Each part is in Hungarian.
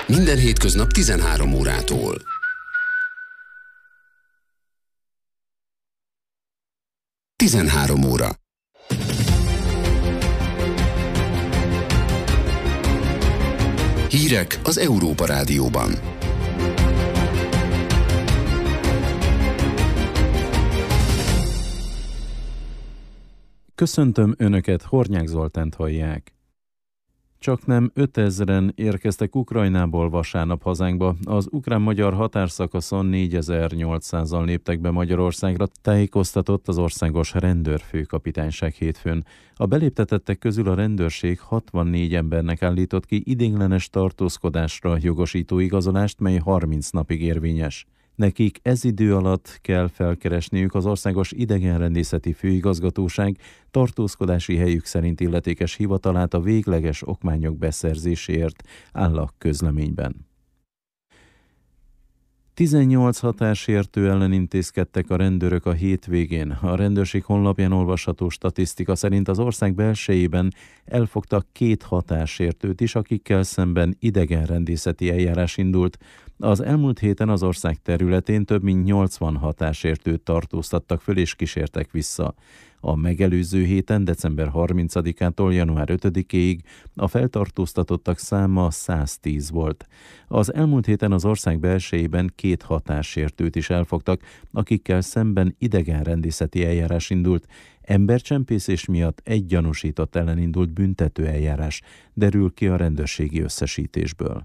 Minden hétköznap 13 órától. Tizenhárom óra. Hírek az Európa Rádióban. Köszöntöm Önöket, Hornyák Zoltánt hallják. Csaknem 5000-en érkeztek Ukrajnából vasárnap hazánkba. Az ukrán-magyar határszakaszon 4800-an léptek be Magyarországra, tájékoztatott az országos rendőrfőkapitányság hétfőn. A beléptetettek közül a rendőrség 64 embernek állított ki idéglenes tartózkodásra jogosító igazolást, mely 30 napig érvényes. Nekik ez idő alatt kell felkeresniük az Országos Idegenrendészeti Főigazgatóság tartózkodási helyük szerint illetékes hivatalát a végleges okmányok beszerzéséért, áll a közleményben. 18 határsértő ellen intézkedtek a rendőrök a hétvégén. A rendőrség honlapján olvasható statisztika szerint az ország belsejében elfogtak 2 határsértőt is, akikkel szemben idegenrendészeti eljárás indult. Az elmúlt héten az ország területén több mint 80 határsértőt tartóztattak föl és kísértek vissza. A megelőző héten, december 30-ától január 5-éig a feltartóztatottak száma 110 volt. Az elmúlt héten az ország belsejében 2 határsértőt is elfogtak, akikkel szemben idegenrendészeti eljárás indult. Embercsempészés miatt egy gyanúsított ellen indult büntető eljárás, derül ki a rendőrségi összesítésből.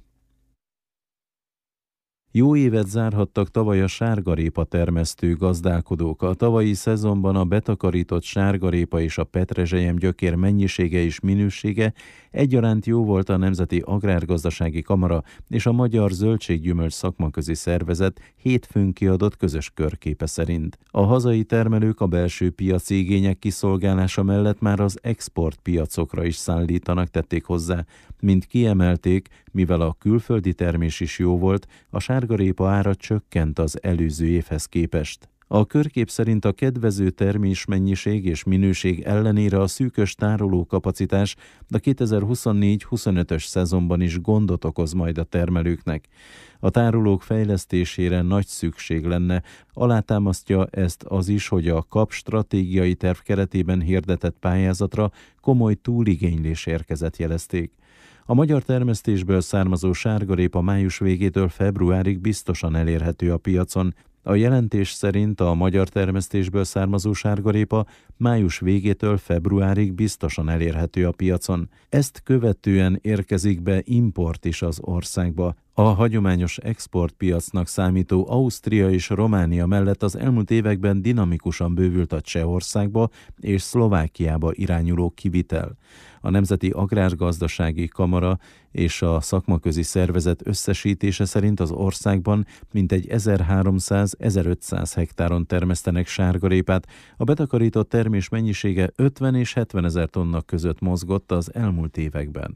Jó évet zárhattak tavaly a sárgarépa termesztő gazdálkodók. A tavalyi szezonban a betakarított sárgarépa és a petrezselyem gyökér mennyisége és minősége egyaránt jó volt a Nemzeti Agrárgazdasági Kamara és a Magyar Zöldséggyümölcs Szakmaközi Szervezet hétfőn kiadott közös körképe szerint. A hazai termelők a belső piaci igények kiszolgálása mellett már az exportpiacokra is szállítanak, tették hozzá. Mint kiemelték, mivel a külföldi termés is jó volt, a sárgarépa ára csökkent az előző évhez képest. A körkép szerint a kedvező termésmennyiség és minőség ellenére a szűkös tárolókapacitás a 2024-25-ös szezonban is gondot okoz majd a termelőknek. A tárolók fejlesztésére nagy szükség lenne, alátámasztja ezt az is, hogy a KAP stratégiai terv keretében hirdetett pályázatra komoly túligénylés érkezett, jelezték. A magyar termesztésből származó sárgarépa május végétől februárig biztosan elérhető a piacon. A jelentés szerint a magyar termesztésből származó sárgarépa május végétől februárig biztosan elérhető a piacon. Ezt követően érkezik be import is az országba. A hagyományos exportpiacnak számító Ausztria és Románia mellett az elmúlt években dinamikusan bővült a Csehországba és Szlovákiába irányuló kivitel. A Nemzeti Agrárgazdasági Kamara és a Szakmaközi Szervezet összesítése szerint az országban mintegy 1300-1500 hektáron termesztenek sárgarépát. A betakarított termés mennyisége 50 és 70 ezer tonna között mozgott az elmúlt években.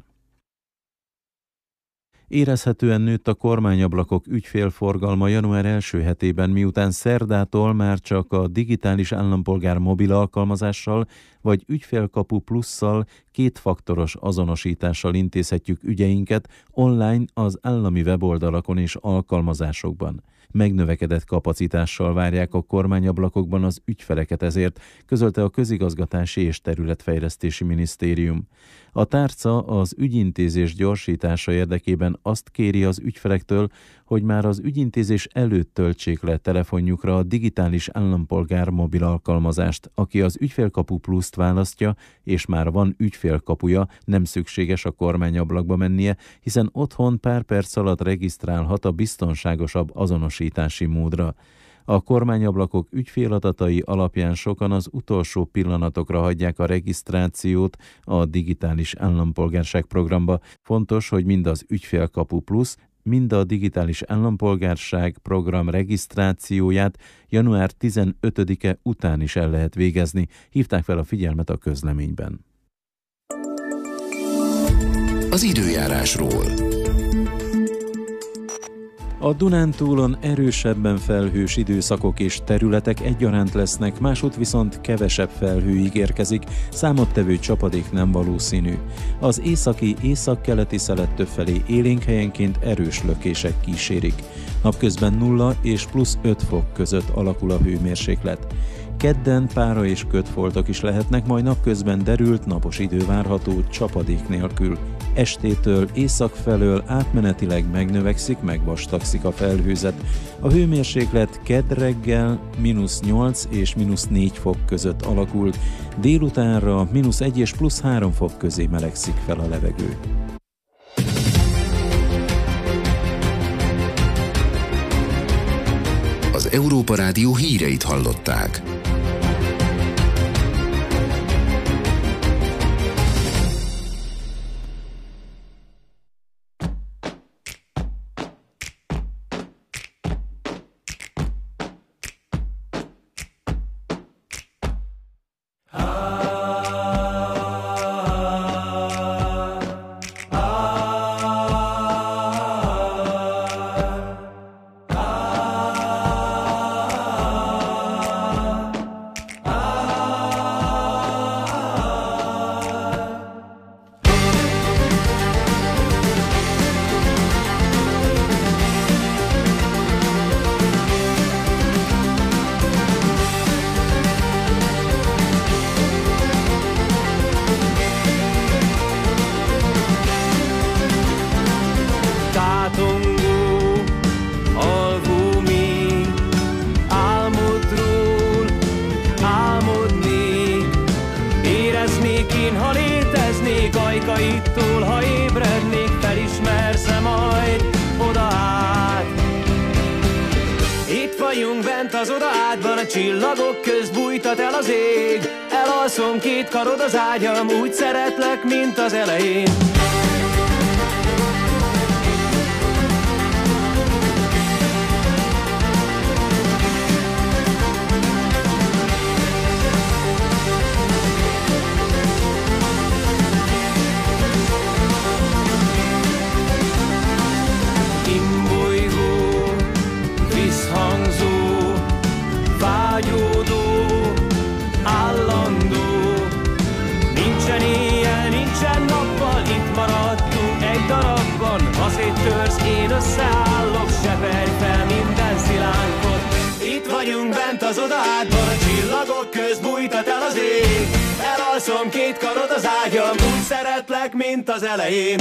Érezhetően nőtt a kormányablakok ügyfélforgalma január első hetében, miután szerdától már csak a digitális állampolgár mobil alkalmazással vagy ügyfélkapu plusszal kétfaktoros azonosítással intézhetjük ügyeinket online az állami weboldalakon és alkalmazásokban. Megnövekedett kapacitással várják a kormányablakokban az ügyfeleket, ezért közölte a Közigazgatási és Területfejlesztési Minisztérium. A tárca az ügyintézés gyorsítása érdekében azt kéri az ügyfelektől, hogy már az ügyintézés előtt töltsék le telefonjukra a digitális állampolgár mobil alkalmazást. Aki az ügyfélkapu pluszt választja, és már van ügyfélkapuja, nem szükséges a kormányablakba mennie, hiszen otthon pár perc alatt regisztrálhat a biztonságosabb azonosítási módra. A kormányablakok ügyféladatai alapján sokan az utolsó pillanatokra hagyják a regisztrációt a digitális állampolgárság programba. Fontos, hogy mind az ügyfélkapu plusz, mind a digitális állampolgárság program regisztrációját január 15-e után is el lehet végezni. Hívták fel a figyelmet a közleményben. Az időjárásról. A Dunántúlon erősebben felhős időszakok és területek egyaránt lesznek, másút viszont kevesebb felhő ígérkezik, számottevő csapadék nem valószínű. Az északi, északkeleti szelet többfelé élénk helyenként erős lökések kísérik. Napközben 0 és plusz 5 fok között alakul a hőmérséklet. Kedden pára és kötfoltok is lehetnek, majd napközben derült, napos idő várható csapadék nélkül. Estétől észak felől átmenetileg megnövekszik, megvastagszik a felhőzet. A hőmérséklet kedd reggel -8 és -4 fok között alakul, délutánra -1 és plusz 3 fok közé melegszik fel a levegő. Az Európa Rádió híreit hallották. Ajkaittól, ha ébrednék, felismersz-e majd oda át? Itt vagyunk bent az oda átban, a csillagok közt bújtat el az ég. Elalszom, két karod az ágyam, úgy szeretlek, mint az elején. Én összeállok, seperj fel minden szilánkot. Itt vagyunk bent az oda átban, a csillagok közt bújtat el az ég. Elalszom, két karod az ágyam, úgy szeretlek, mint az elején.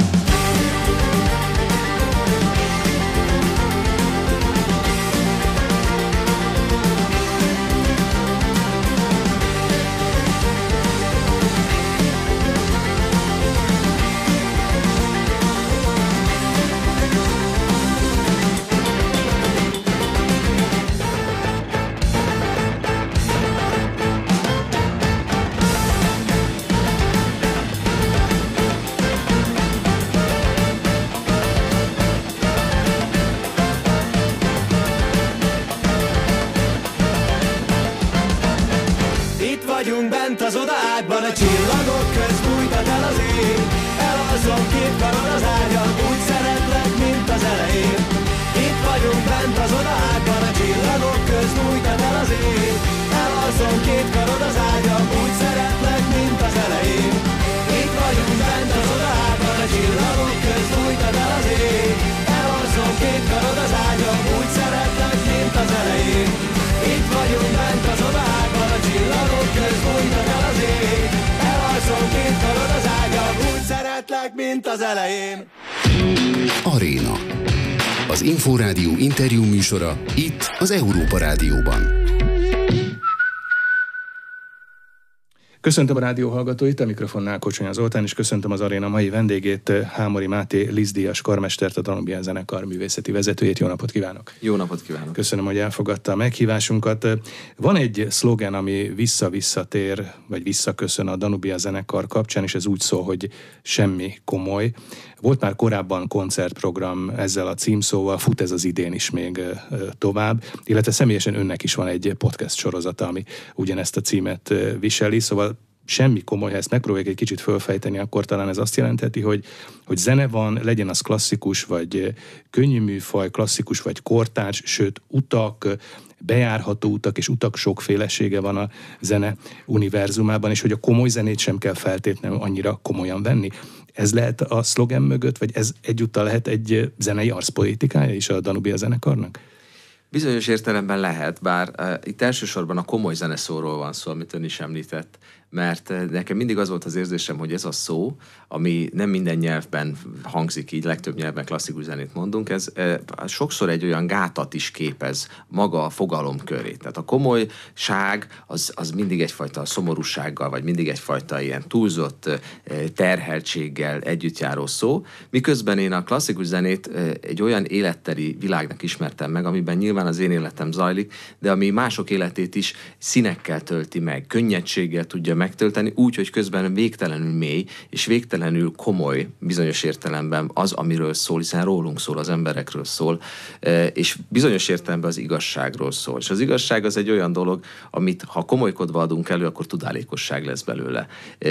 Vagyunk bent az oda átban, a csillagok közt bújtat el az ég. Elalszom, két karod az ágyam, úgy szeretlek, mint az elején. Itt vagyunk bent az oda átban, a csillagok közt bújtat el az ég. Elalszom, két karod az ágyam, úgy szeretlek, mint az elején. Itt vagyunk bent az oda átban, a csillagok közt bújtat el az ég. Elalszom, két karod az ágyam, úgy szeretlek, mint az elején. Itt vagyunk bent az oda átban, a csillagok közt bújtat el az ég. Elalszom, két karod az ágyam, úgy szeretlek, mint az elején. Aréna. Az Inforádió interjú műsora itt az Európa Rádióban. Köszöntöm a rádió hallgatóit, a mikrofonnál Kocsonya Zoltán, és köszöntöm az Aréna mai vendégét, Hámori Máté Liszt-díjas karmestert, a Danubian zenekar művészeti vezetőjét. Jó napot kívánok! Jó napot kívánok! Köszönöm, hogy elfogadta a meghívásunkat. Van egy szlogen, ami visszatér, vagy visszaköszön a Danubian zenekar kapcsán, és ez úgy szól, hogy semmi komoly. Volt már korábban koncertprogram ezzel a címszóval, fut ez az idén is még tovább, illetve személyesen önnek is van egy podcast sorozata, ami ugyanezt a címet viseli, szóval semmi komoly, ha ezt megpróbáljuk egy kicsit fölfejteni, akkor talán ez azt jelentheti, hogy zene van, legyen az klasszikus, vagy könnyű műfaj, klasszikus, vagy kortárs, sőt, utak, bejárható utak és utak sokfélesége van a zene univerzumában, és hogy a komoly zenét sem kell feltétlenül annyira komolyan venni. Ez lehet a szlogen mögött, vagy ez egyúttal lehet egy zenei arszpolitikája is a Danubia zenekarnak? Bizonyos értelemben lehet, bár itt elsősorban a komoly zeneszóról van szó, amit ön is említett, mert nekem mindig az volt az érzésem, hogy ez a szó, ami nem minden nyelvben hangzik így, legtöbb nyelvben klasszikus zenét mondunk, ez sokszor egy olyan gátat is képez maga a fogalom köré. Tehát a komolyság az mindig egyfajta szomorúsággal, vagy mindig egyfajta ilyen túlzott terheltséggel együtt járó szó, miközben én a klasszikus zenét egy olyan életteli világnak ismertem meg, amiben nyilván az én életem zajlik, de ami mások életét is színekkel tölti meg, könnyedséggel tudja megtölteni, úgy, hogy közben végtelenül mély, és végtelenül komoly bizonyos értelemben az, amiről szól, hiszen rólunk szól, az emberekről szól, és bizonyos értelemben az igazságról szól. És az igazság az egy olyan dolog, amit ha komolykodva adunk elő, akkor tudálékosság lesz belőle.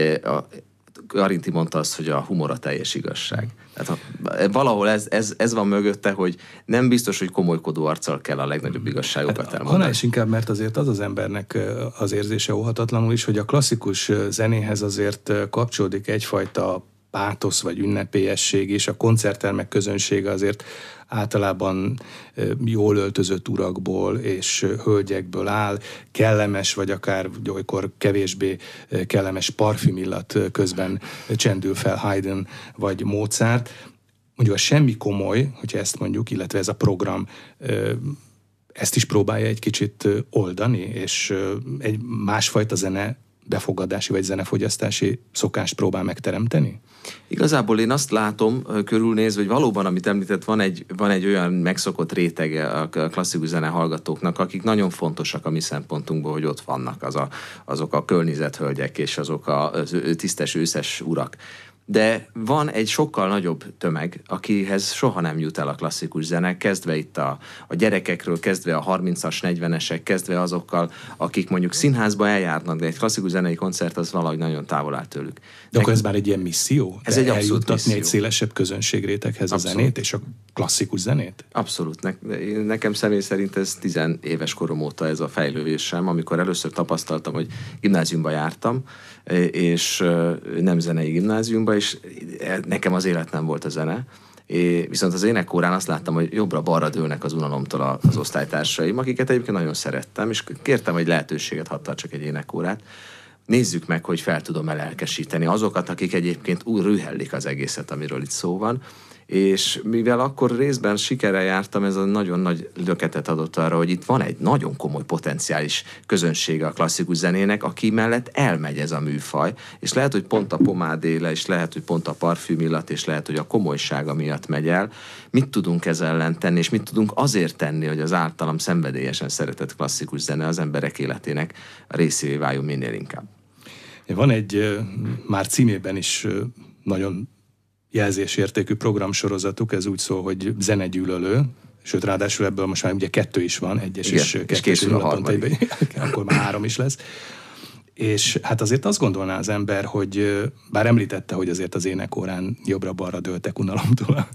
Garinti mondta azt, hogy a humor a teljes igazság. Tehát valahol ez van mögötte, hogy nem biztos, hogy komolykodó arccal kell a legnagyobb igazságokat elmondani. Annál is inkább, mert azért az embernek az érzése óhatatlanul is, hogy a klasszikus zenéhez azért kapcsolódik egyfajta pátosz vagy ünnepélyesség, és a koncerttermek közönsége azért általában jól öltözött urakból és hölgyekből áll, kellemes, vagy akár olykor kevésbé kellemes parfümillat közben csendül fel Haydn vagy Mozart. Mondjuk a semmi komoly, hogyha ezt mondjuk, illetve ez a program ezt is próbálja egy kicsit oldani, és egy másfajta zene befogadási vagy zenefogyasztási szokást próbál megteremteni? Igazából én azt látom körülnézve, hogy valóban, amit említett, van egy olyan megszokott rétege a klasszikus zene hallgatóknak, akik nagyon fontosak a mi szempontunkból, hogy ott vannak azok a környezethölgyek és azok a tisztes őszes urak. De van egy sokkal nagyobb tömeg, akihez soha nem jut el a klasszikus zene, kezdve itt a gyerekekről, kezdve a 30-as, 40-esek, kezdve azokkal, akik mondjuk színházba eljárnak, de egy klasszikus zenei koncert az valahogy nagyon távol áll tőlük. De akkor ez már egy ilyen misszió? Ez egy abszolút misszió. Egy szélesebb közönségréteghez a zenét és a klasszikus zenét? Abszolút. Nekem személy szerint ez 10 éves korom óta ez a fejlődésem, amikor először tapasztaltam, hogy gimnáziumba jártam, és nem zenei gimnáziumba, és nekem az élet nem volt a zene. Viszont az énekórán azt láttam, hogy jobbra-balra dőlnek az unalomtól az osztálytársaim, akiket egyébként nagyon szerettem, és kértem, hogy lehetőséget hadd tartsak egy énekórát. Nézzük meg, hogy fel tudom lelkesíteni azokat, akik egyébként úgy rühellik az egészet, amiről itt szó van. És mivel akkor részben sikerrel jártam, ez a nagyon nagy löketet adott arra, hogy itt van egy nagyon komoly potenciális közönsége a klasszikus zenének, aki mellett elmegy ez a műfaj, és lehet, hogy pont a pomádéle, és lehet, hogy pont a parfümillat, és lehet, hogy a komolysága miatt megy el. Mit tudunk ezzel ellen tenni, és mit tudunk azért tenni, hogy az általam szenvedélyesen szeretett klasszikus zene az emberek életének a részévé váljon minél inkább? Van egy már címében is nagyon jelzésértékű programsorozatuk, ez úgy szól, hogy zenegyűlölő, sőt, ráadásul ebből most már ugye 2 is van, 1-es és 2-es készül a harmadik. Akkor már 3 is lesz. És hát azért azt gondolná az ember, hogy bár említette, hogy azért az énekórán jobbra-balra dőltek unalomtól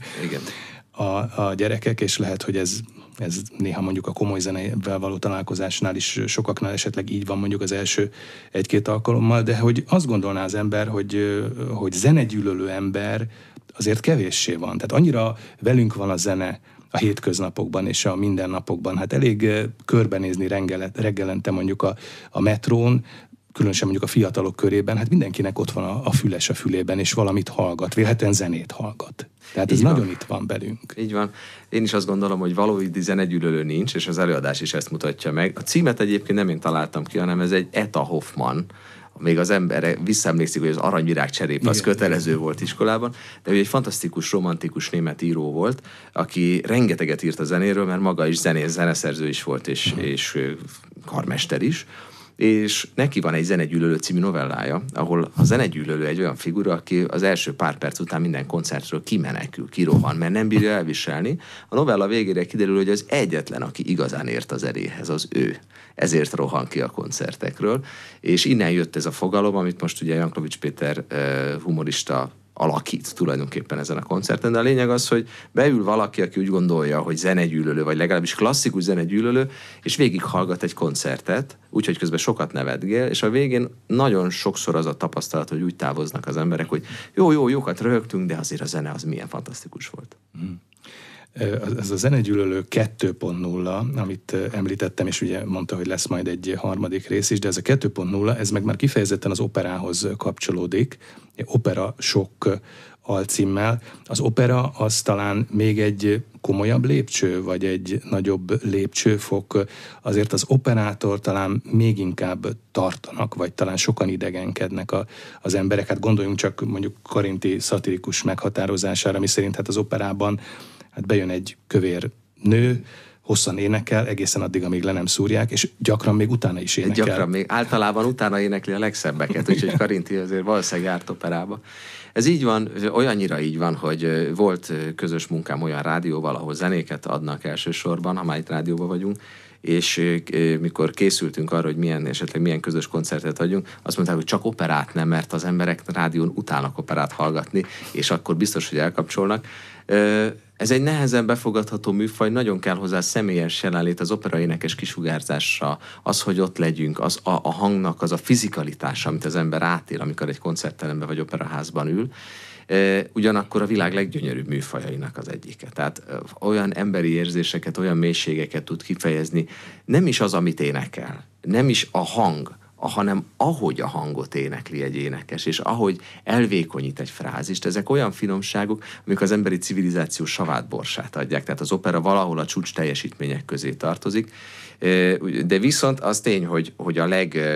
a gyerekek, és lehet, hogy ez néha mondjuk a komoly zenével való találkozásnál is sokaknál esetleg így van mondjuk az első 1-2 alkalommal, de hogy azt gondolná az ember, hogy zenegyűlölő ember azért kevéssé van. Tehát annyira velünk van a zene a hétköznapokban és a mindennapokban. Hát elég körbenézni reggelente mondjuk a metrón, különösen mondjuk a fiatalok körében, hát mindenkinek ott van a füles a fülében, és valamit hallgat, vélhetően zenét hallgat. Tehát ez nagyon itt van belünk. Így van. Én is azt gondolom, hogy valódi zenegyűlölő nincs, és az előadás is ezt mutatja meg. A címet egyébként nem én találtam ki, hanem ez egy Etta Hoffmann. Még az ember visszaemlékszik, hogy az Aranyvirág cserép az kötelező volt iskolában, de ő egy fantasztikus, romantikus német író volt, aki rengeteget írt a zenéről, mert maga is zeneszerző is volt, és karmester is. és neki van egy Zenegyűlölő című novellája, ahol a zenegyűlölő egy olyan figura, aki az első pár perc után minden koncertről kimenekül, kirohan, mert nem bírja elviselni. A novella végére kiderül, hogy az egyetlen, aki igazán ért a zenéhez, az ő. Ezért rohan ki a koncertekről, és innen jött ez a fogalom, amit most ugye Jankovics Péter humorista alakít tulajdonképpen ezen a koncerten, de a lényeg az, hogy beül valaki, aki úgy gondolja, hogy zenegyűlölő, vagy legalábbis klasszikus zenegyűlölő, és végighallgat egy koncertet, úgyhogy közben sokat nevetgél, és a végén nagyon sokszor az a tapasztalat, hogy úgy távoznak az emberek, hogy jókat röhögtünk, de azért a zene az milyen fantasztikus volt. Ez a Zenegyűlölő 2.0, amit említettem, és ugye mondta, hogy lesz majd egy harmadik rész is, de ez a 2.0, ez meg már kifejezetten az operához kapcsolódik, opera sok alcímmel. Az opera az talán még egy komolyabb lépcső, vagy egy nagyobb lépcsőfok. Azért az operától talán még inkább tartanak, vagy talán sokan idegenkednek az emberek. Hát gondoljunk csak mondjuk Karinti szatirikus meghatározására, ami szerint hát az operában hát bejön egy kövér nő, hosszan énekel, egészen addig, amíg le nem szúrják, és gyakran még utána is énekel. Gyakran még, általában utána énekli a legszebbeket, úgyhogy Karinti azért valószínűleg járt operába. Ez így van, olyannyira így van, hogy volt közös munkám olyan rádióval, ahol zenéket adnak elsősorban, ha már itt rádióban vagyunk, és mikor készültünk arra, hogy esetleg milyen közös koncertet adjunk, azt mondták, hogy csak operát nem, mert az emberek rádión utálnak operát hallgatni, és akkor biztos, hogy elkapcsolnak. Ez egy nehezen befogadható műfaj, nagyon kell hozzá személyes jelenlét, az operaénekes kisugárzásra, az, hogy ott legyünk, az a hangnak az a fizikalitása, amit az ember átél, amikor egy koncertteremben vagy operaházban ül. Ugyanakkor a világ leggyönyörűbb műfajainak az egyike. Tehát olyan emberi érzéseket, olyan mélységeket tud kifejezni, nem is az, amit énekel, nem is a hang, hanem ahogy a hangot énekli egy énekes, és ahogy elvékonyít egy frázist, ezek olyan finomságok, amik az emberi civilizáció savátborsát adják. Tehát az opera valahol a csúcs teljesítmények közé tartozik, de viszont az tény, hogy a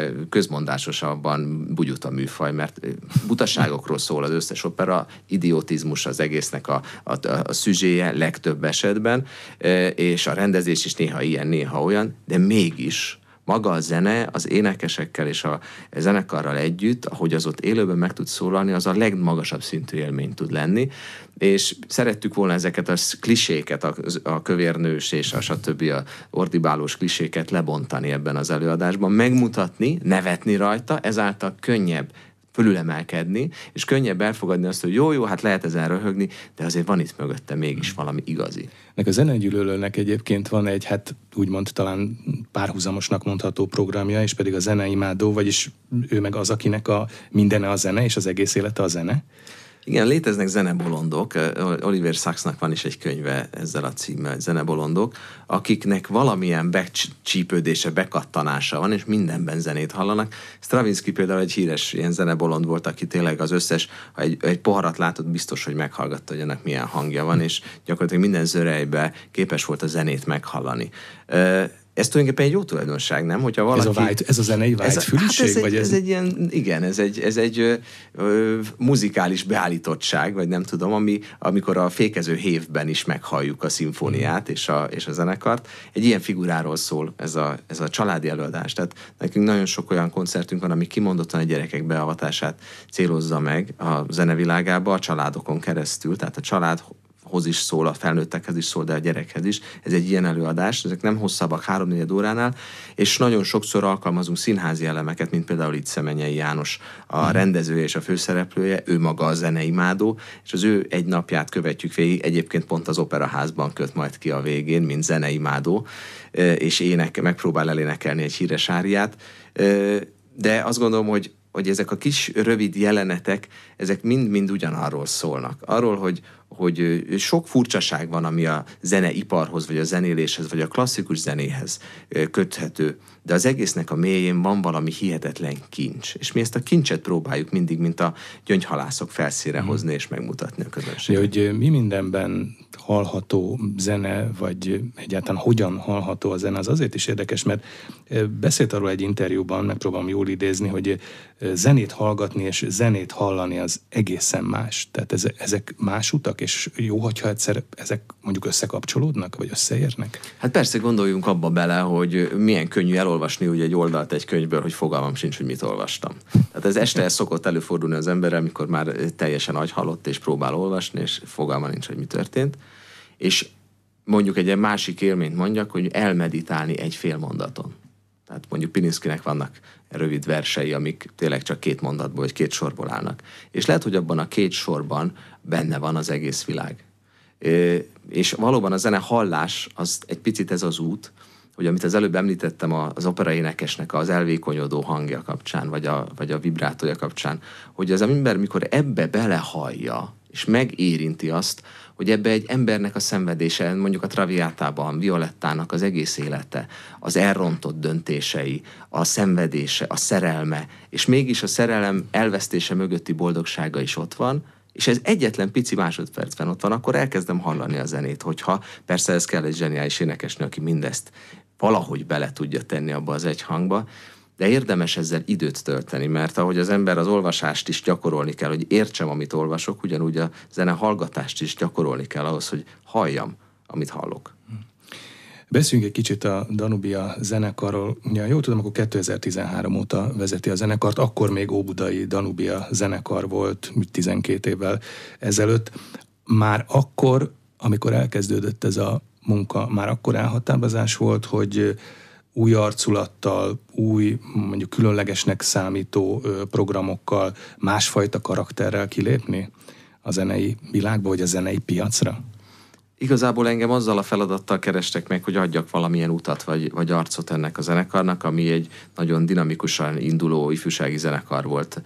legközmondásosabban bugyuta műfaj, mert butaságokról szól az összes opera, idiotizmus az egésznek a szüzséje legtöbb esetben, és a rendezés is néha ilyen, néha olyan, de mégis maga a zene az énekesekkel és a zenekarral együtt, ahogy az ott élőben meg tud szólalni, az a legmagasabb szintű élmény tud lenni, és szerettük volna ezeket a kliséket, a kövérnős és a stb. A ordibálós kliséket lebontani ebben az előadásban, megmutatni, nevetni rajta, ezáltal könnyebb fölülemelkedni, és könnyebb elfogadni azt, hogy jó, hát lehet ezen röhögni, de azért van itt mögötte mégis valami igazi. A Zenegyűlölőnek egyébként van egy, hát úgymond talán párhuzamosnak mondható programja, és pedig a zeneimádó, vagyis ő meg az, akinek a mindene a zene, és az egész élete a zene. Igen, léteznek zenebolondok, Oliver Sacksnak van is egy könyve ezzel a címmel, zenebolondok, akiknek valamilyen becsípődése, bekattanása van, és mindenben zenét hallanak. Stravinsky például egy híres ilyen zenebolond volt, aki tényleg az összes, ha egy poharat látott, biztos, hogy meghallgatta, hogy ennek milyen hangja van, és gyakorlatilag minden zörejbe képes volt a zenét meghallani. Ez tulajdonképpen egy jó tulajdonság, nem? Hogyha valaki... Ez a zenei vágyfüliség? Ez egy ilyen, igen, ez egy muzikális beállítottság, vagy nem tudom, amikor a fékező hévben is meghalljuk a szimfóniát és a zenekart. Egy ilyen figuráról szól ez a családi előadás. Tehát nekünk nagyon sok olyan koncertünk van, ami kimondottan a gyerekek beavatását célozza meg a zenevilágába, a családokon keresztül, tehát a családhoz is szól, a felnőttekhez is szól, de a gyerekhez is. Ez egy ilyen előadás, ezek nem hosszabbak 3-4 óránál, és nagyon sokszor alkalmazunk színházi elemeket, mint például itt Szemenyei János, a rendezője és a főszereplője, ő maga a zeneimádó, és az ő egy napját követjük végig, egyébként pont az operaházban köt majd ki a végén, mint zeneimádó, és megpróbál elénekelni egy híres áriát, de azt gondolom, hogy ezek a kis rövid jelenetek, ezek mind-mind ugyanarról szólnak. Arról, hogy sok furcsaság van, ami a zeneiparhoz, vagy a zenéléshez, vagy a klasszikus zenéhez köthető, de az egésznek a mélyén van valami hihetetlen kincs. És mi ezt a kincset próbáljuk mindig, mint a gyöngyhalászok felszínre hozni és megmutatni a közönségnek. Hogy mi mindenben hallható zene, vagy egyáltalán hogyan hallható a zene, az azért is érdekes, mert beszélt arról egy interjúban, megpróbálom jól idézni, hogy zenét hallgatni és zenét hallani az egészen más. Tehát ezek más utak, és jó, hogyha egyszer ezek mondjuk összekapcsolódnak, vagy összeérnek? Hát persze, gondoljunk abba bele, hogy milyen könnyű elolvasni ugye egy oldalt egy könyvből, hogy fogalmam sincs, hogy mit olvastam. Tehát ez este szokott előfordulni az emberrel, amikor már teljesen agyhalott, és próbál olvasni, és fogalma nincs, hogy mi történt. És mondjuk egy másik élményt mondjak, hogy elmeditálni egy fél mondaton. Tehát mondjuk Pilinszkynek vannak rövid versei, amik tényleg csak 2 mondatból vagy 2 sorból állnak. És lehet, hogy abban a 2 sorban benne van az egész világ. És valóban a zene hallás, az egy picit ez az út, hogy amit az előbb említettem az operaénekesnek az elvékonyodó hangja kapcsán, vagy a vibrátója kapcsán, hogy az ember, mikor ebbe belehallja, és megérinti azt, hogy ebbe egy embernek a szenvedése, mondjuk a Traviatában, Violettának az egész élete, az elrontott döntései, a szenvedése, a szerelme, és mégis a szerelem elvesztése mögötti boldogsága is ott van, és ez egyetlen pici másodpercben ott van, akkor elkezdem hallani a zenét, hogyha persze ez kell egy zseniális énekesnő, aki mindezt valahogy bele tudja tenni abba az egy hangba, de érdemes ezzel időt tölteni, mert ahogy az ember az olvasást is gyakorolni kell, hogy értsem, amit olvasok, ugyanúgy a zene hallgatást is gyakorolni kell ahhoz, hogy halljam, amit hallok. Beszéljünk egy kicsit a Danubia zenekarról. Ja, jól tudom, akkor 2013 óta vezeti a zenekart, akkor még óbudai Danubia zenekar volt, 12 évvel ezelőtt. Már akkor, amikor elkezdődött ez a munka, már akkor elhatározás volt, hogy új arculattal, új, mondjuk különlegesnek számító programokkal, másfajta karakterrel kilépni a zenei világba, vagy a zenei piacra? Igazából engem azzal a feladattal kerestek meg, hogy adjak valamilyen utat vagy arcot ennek a zenekarnak, ami egy nagyon dinamikusan induló ifjúsági zenekar volt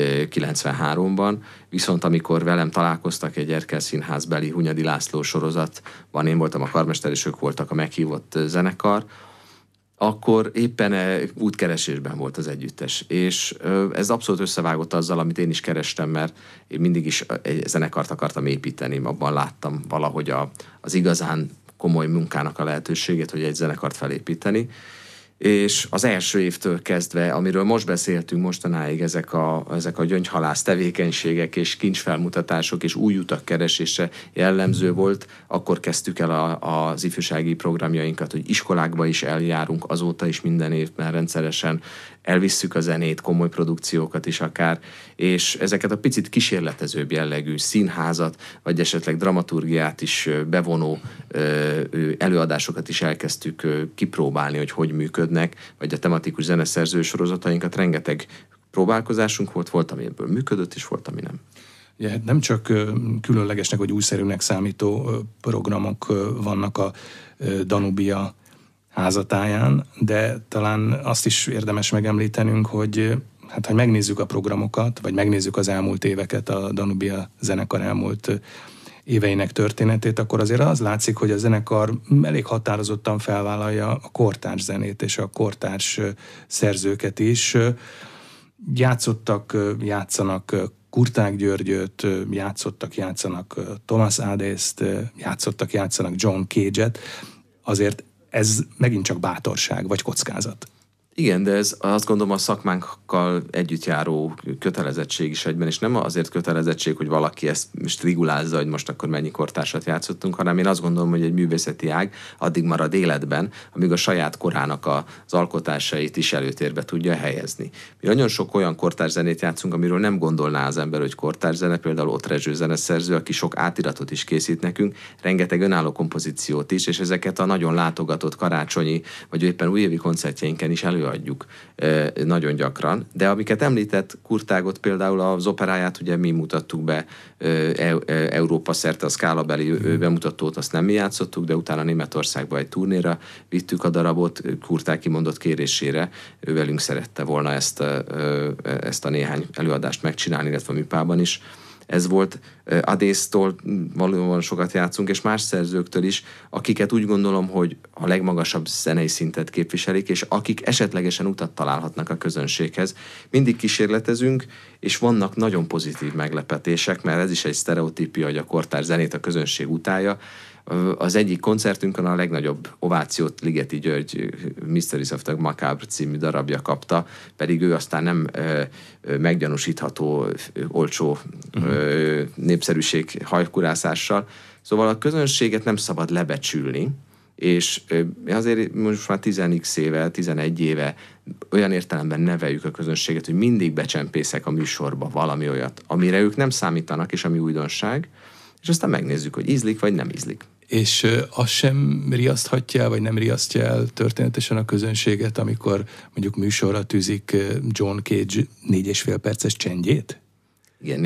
93-ban, viszont amikor velem találkoztak egy Erkel színházbeli Hunyadi László sorozatban, én voltam a karmester, és ők voltak a meghívott zenekar, akkor éppen útkeresésben volt az együttes. És ez abszolút összevágott azzal, amit én is kerestem, mert én mindig is egy zenekart akartam építeni, abban láttam valahogy az igazán komoly munkának a lehetőségét, hogy egy zenekart felépíteni. És az első évtől kezdve, amiről most beszéltünk mostanáig, ezek a gyöngyhalász tevékenységek és kincsfelmutatások és új utak keresése jellemző volt, akkor kezdtük el az ifjúsági programjainkat, hogy iskolákba is eljárunk, azóta is minden évben rendszeresen elvisszük a zenét, komoly produkciókat is akár, és ezeket a picit kísérletezőbb jellegű színházat, vagy esetleg dramaturgiát is bevonó előadásokat is elkezdtük kipróbálni, hogy működnek, vagy a tematikus zeneszerző sorozatainkat, rengeteg próbálkozásunk volt, ami ebből működött, és volt, ami nem. Ja, hát nem csak különlegesnek vagy újszerűnek számító programok vannak a Danubia házatáján, de talán azt is érdemes megemlítenünk, hogy ha megnézzük a programokat, vagy megnézzük az elmúlt éveket, a Danubia zenekar elmúlt éveinek történetét, akkor azért az látszik, hogy a zenekar elég határozottan felvállalja a kortárs zenét és a kortárs szerzőket is. Játszanak Kurták Györgyöt, játszanak Thomas Adést, játszanak John Cage-et. Azért ez megint csak bátorság, vagy kockázat. Igen, de ez azt gondolom a szakmánkkal együtt járó kötelezettség is egyben, és nem azért kötelezettség, hogy valaki ezt strigulázza, hogy most akkor mennyi kortársat játszottunk, hanem én azt gondolom, hogy egy művészeti ág addig marad életben, amíg a saját korának az alkotásait is előtérbe tudja helyezni. Mi nagyon sok olyan kortárszenét játszunk, amiről nem gondolná az ember, hogy kortárszene, például Ott Rezső zeneszerző, aki sok átiratot is készít nekünk, rengeteg önálló kompozíciót is, és ezeket a nagyon látogatott karácsonyi, vagy éppen újévi koncertjeinken is előadjuk nagyon gyakran, de amiket említett, Kurtágot például az operáját ugye mi mutattuk be Európa szerte, a Scalabeli bemutatót azt nem mi játszottuk, de utána Németországba egy turnéra vittük a darabot, Kurták kimondott kérésére, ő velünk szerette volna ezt a néhány előadást megcsinálni, illetve a műpában is. Ez volt, Adésztól valóban sokat játszunk, és más szerzőktől is, akiket úgy gondolom, hogy a legmagasabb zenei szintet képviselik, és akik esetlegesen utat találhatnak a közönséghez. Mindig kísérletezünk, és vannak nagyon pozitív meglepetések, mert ez is egy sztereotípia, hogy a kortárs zenét a közönség utálja. Az egyik koncertünkön a legnagyobb ovációt Ligeti György Mysteries of the Macabre című darabja kapta, pedig ő aztán nem meggyanúsítható olcsó népszerűség hajkurászással. Szóval a közönséget nem szabad lebecsülni, és azért most már 10x éve, 11 éve olyan értelemben neveljük a közönséget, hogy mindig becsempészek a műsorba valami olyat, amire ők nem számítanak, és ami újdonság, és aztán megnézzük, hogy ízlik, vagy nem ízlik. És az sem riaszthatja, vagy nem riasztja el történetesen a közönséget, amikor mondjuk műsorra tűzik John Cage 4,5 perces csendjét? Igen,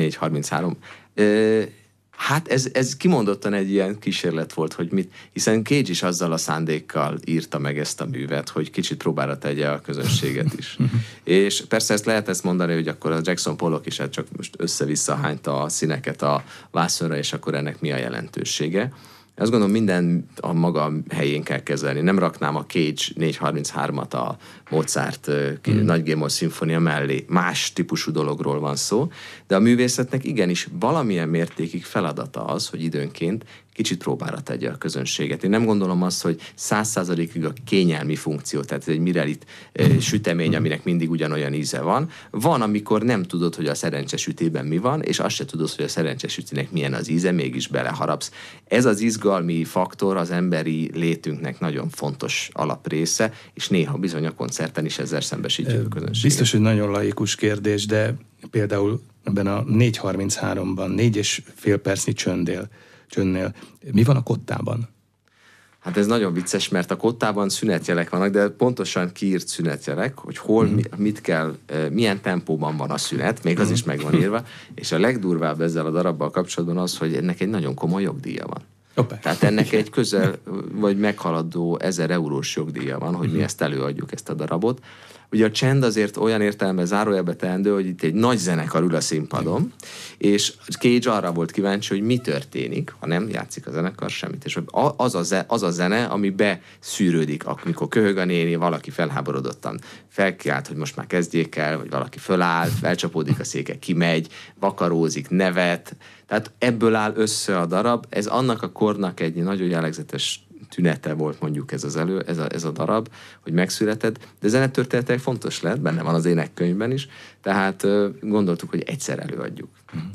4:33. Hát ez kimondottan egy ilyen kísérlet volt, hogy mit, hiszen Cage is azzal a szándékkal írta meg ezt a művet, hogy kicsit próbára tegye a közönséget is. És persze lehet ezt mondani, hogy akkor a Jackson Pollock is csak most össze-vissza hányta a színeket a vászonra, és akkor ennek mi a jelentősége. Azt gondolom, minden a maga helyén kell kezelni. Nem raknám a Cage 4:33-at a Mozart Nagy G-moll szimfónia mellé. Más típusú dologról van szó, de a művészetnek igenis valamilyen mértékig feladata az, hogy időnként kicsit próbára tegye a közönséget. Én nem gondolom azt, hogy 100%-ig a kényelmi funkció, tehát egy mirelit sütemény, aminek mindig ugyanolyan íze van. Van, amikor nem tudod, hogy a szerencsesütében mi van, és azt se tudod, hogy a szerencsesütinek milyen az íze, mégis beleharapsz. Ez az izgalmi faktor az emberi létünknek nagyon fontos alaprésze, és néha bizony a koncerten is ezzel szembesítjük a közönséget. Biztos, hogy nagyon laikus kérdés, de például ebben a 4:33-ban 4,5 percnyi csöndnél mi van a kottában? Hát ez nagyon vicces, mert a kottában szünetjelek vannak, de pontosan kiírt szünetjelek, hogy hol, mit kell, milyen tempóban van a szünet, még az is meg van írva, és a legdurvább ezzel a darabbal kapcsolatban az, hogy ennek egy nagyon komoly jogdíja van. Opa. Tehát ennek egy közel, vagy meghaladó 1000 eurós jogdíja van, hogy mi ezt előadjuk, ezt a darabot. Ugye a csend azért olyan értelemben zárójelbe teendő, hogy itt egy nagy zenekar ül a színpadon, és Cage arra volt kíváncsi, hogy mi történik, ha nem játszik a zenekar semmit. És az a zene, ami beszűrődik, amikor köhög a néni, valaki felháborodottan felkiált, hogy most már kezdjék el, vagy valaki föláll, felcsapódik a széke, kimegy, vakarózik, nevet. Tehát ebből áll össze a darab. Ez annak a kornak egy nagyon jellegzetes tünete volt mondjuk ez a darab, hogy megszületett, de zenetörténetileg fontos lett, benne van az énekkönyvben is, tehát gondoltuk, hogy egyszer előadjuk.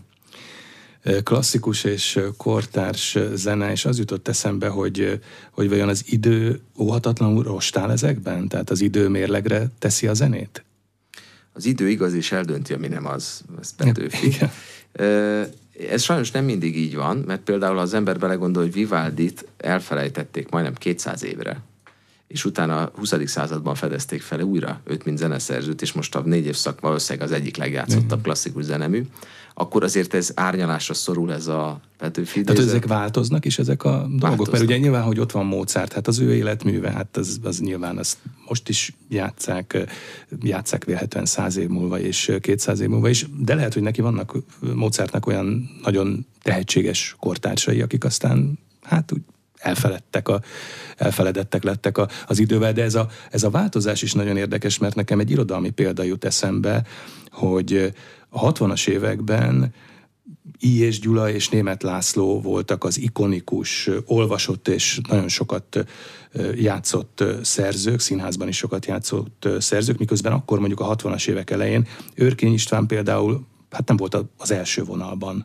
Klasszikus és kortárs zene, és az jutott eszembe, hogy vajon az idő óhatatlanul rostál ezekben? Tehát az idő mérlegre teszi a zenét? Az idő igaz és eldönti, ami nem az. Ez Petőfi. Ez sajnos nem mindig így van, mert például az ember belegondol, hogy Vivaldit elfelejtették majdnem 200 évre, és utána a 20. században fedezték fel újra őt, mint zeneszerzőt, és most a 4 évszak valószínűleg az egyik legjátszottabb klasszikus zenemű, akkor azért ez árnyalásra szorul ez a Petőfi idézet. Tehát ezek változnak is, ezek a dolgok? Mert ugye nyilván, hogy ott van Mozart, hát az ő életműve, hát az nyilván azt most is játsszák vélhetően 100 év múlva és 200 év múlva is, de lehet, hogy neki vannak Mozartnak olyan nagyon tehetséges kortársai, akik aztán hát úgy elfeledettek lettek az idővel, de ez a változás is nagyon érdekes, mert nekem egy irodalmi példa jut eszembe, hogy a 60-as években I. és Gyula és Németh László voltak az ikonikus, olvasott és nagyon sokat játszott szerzők, színházban is sokat játszott szerzők, miközben akkor mondjuk a 60-as évek elején Őrkény István például hát nem volt az első vonalban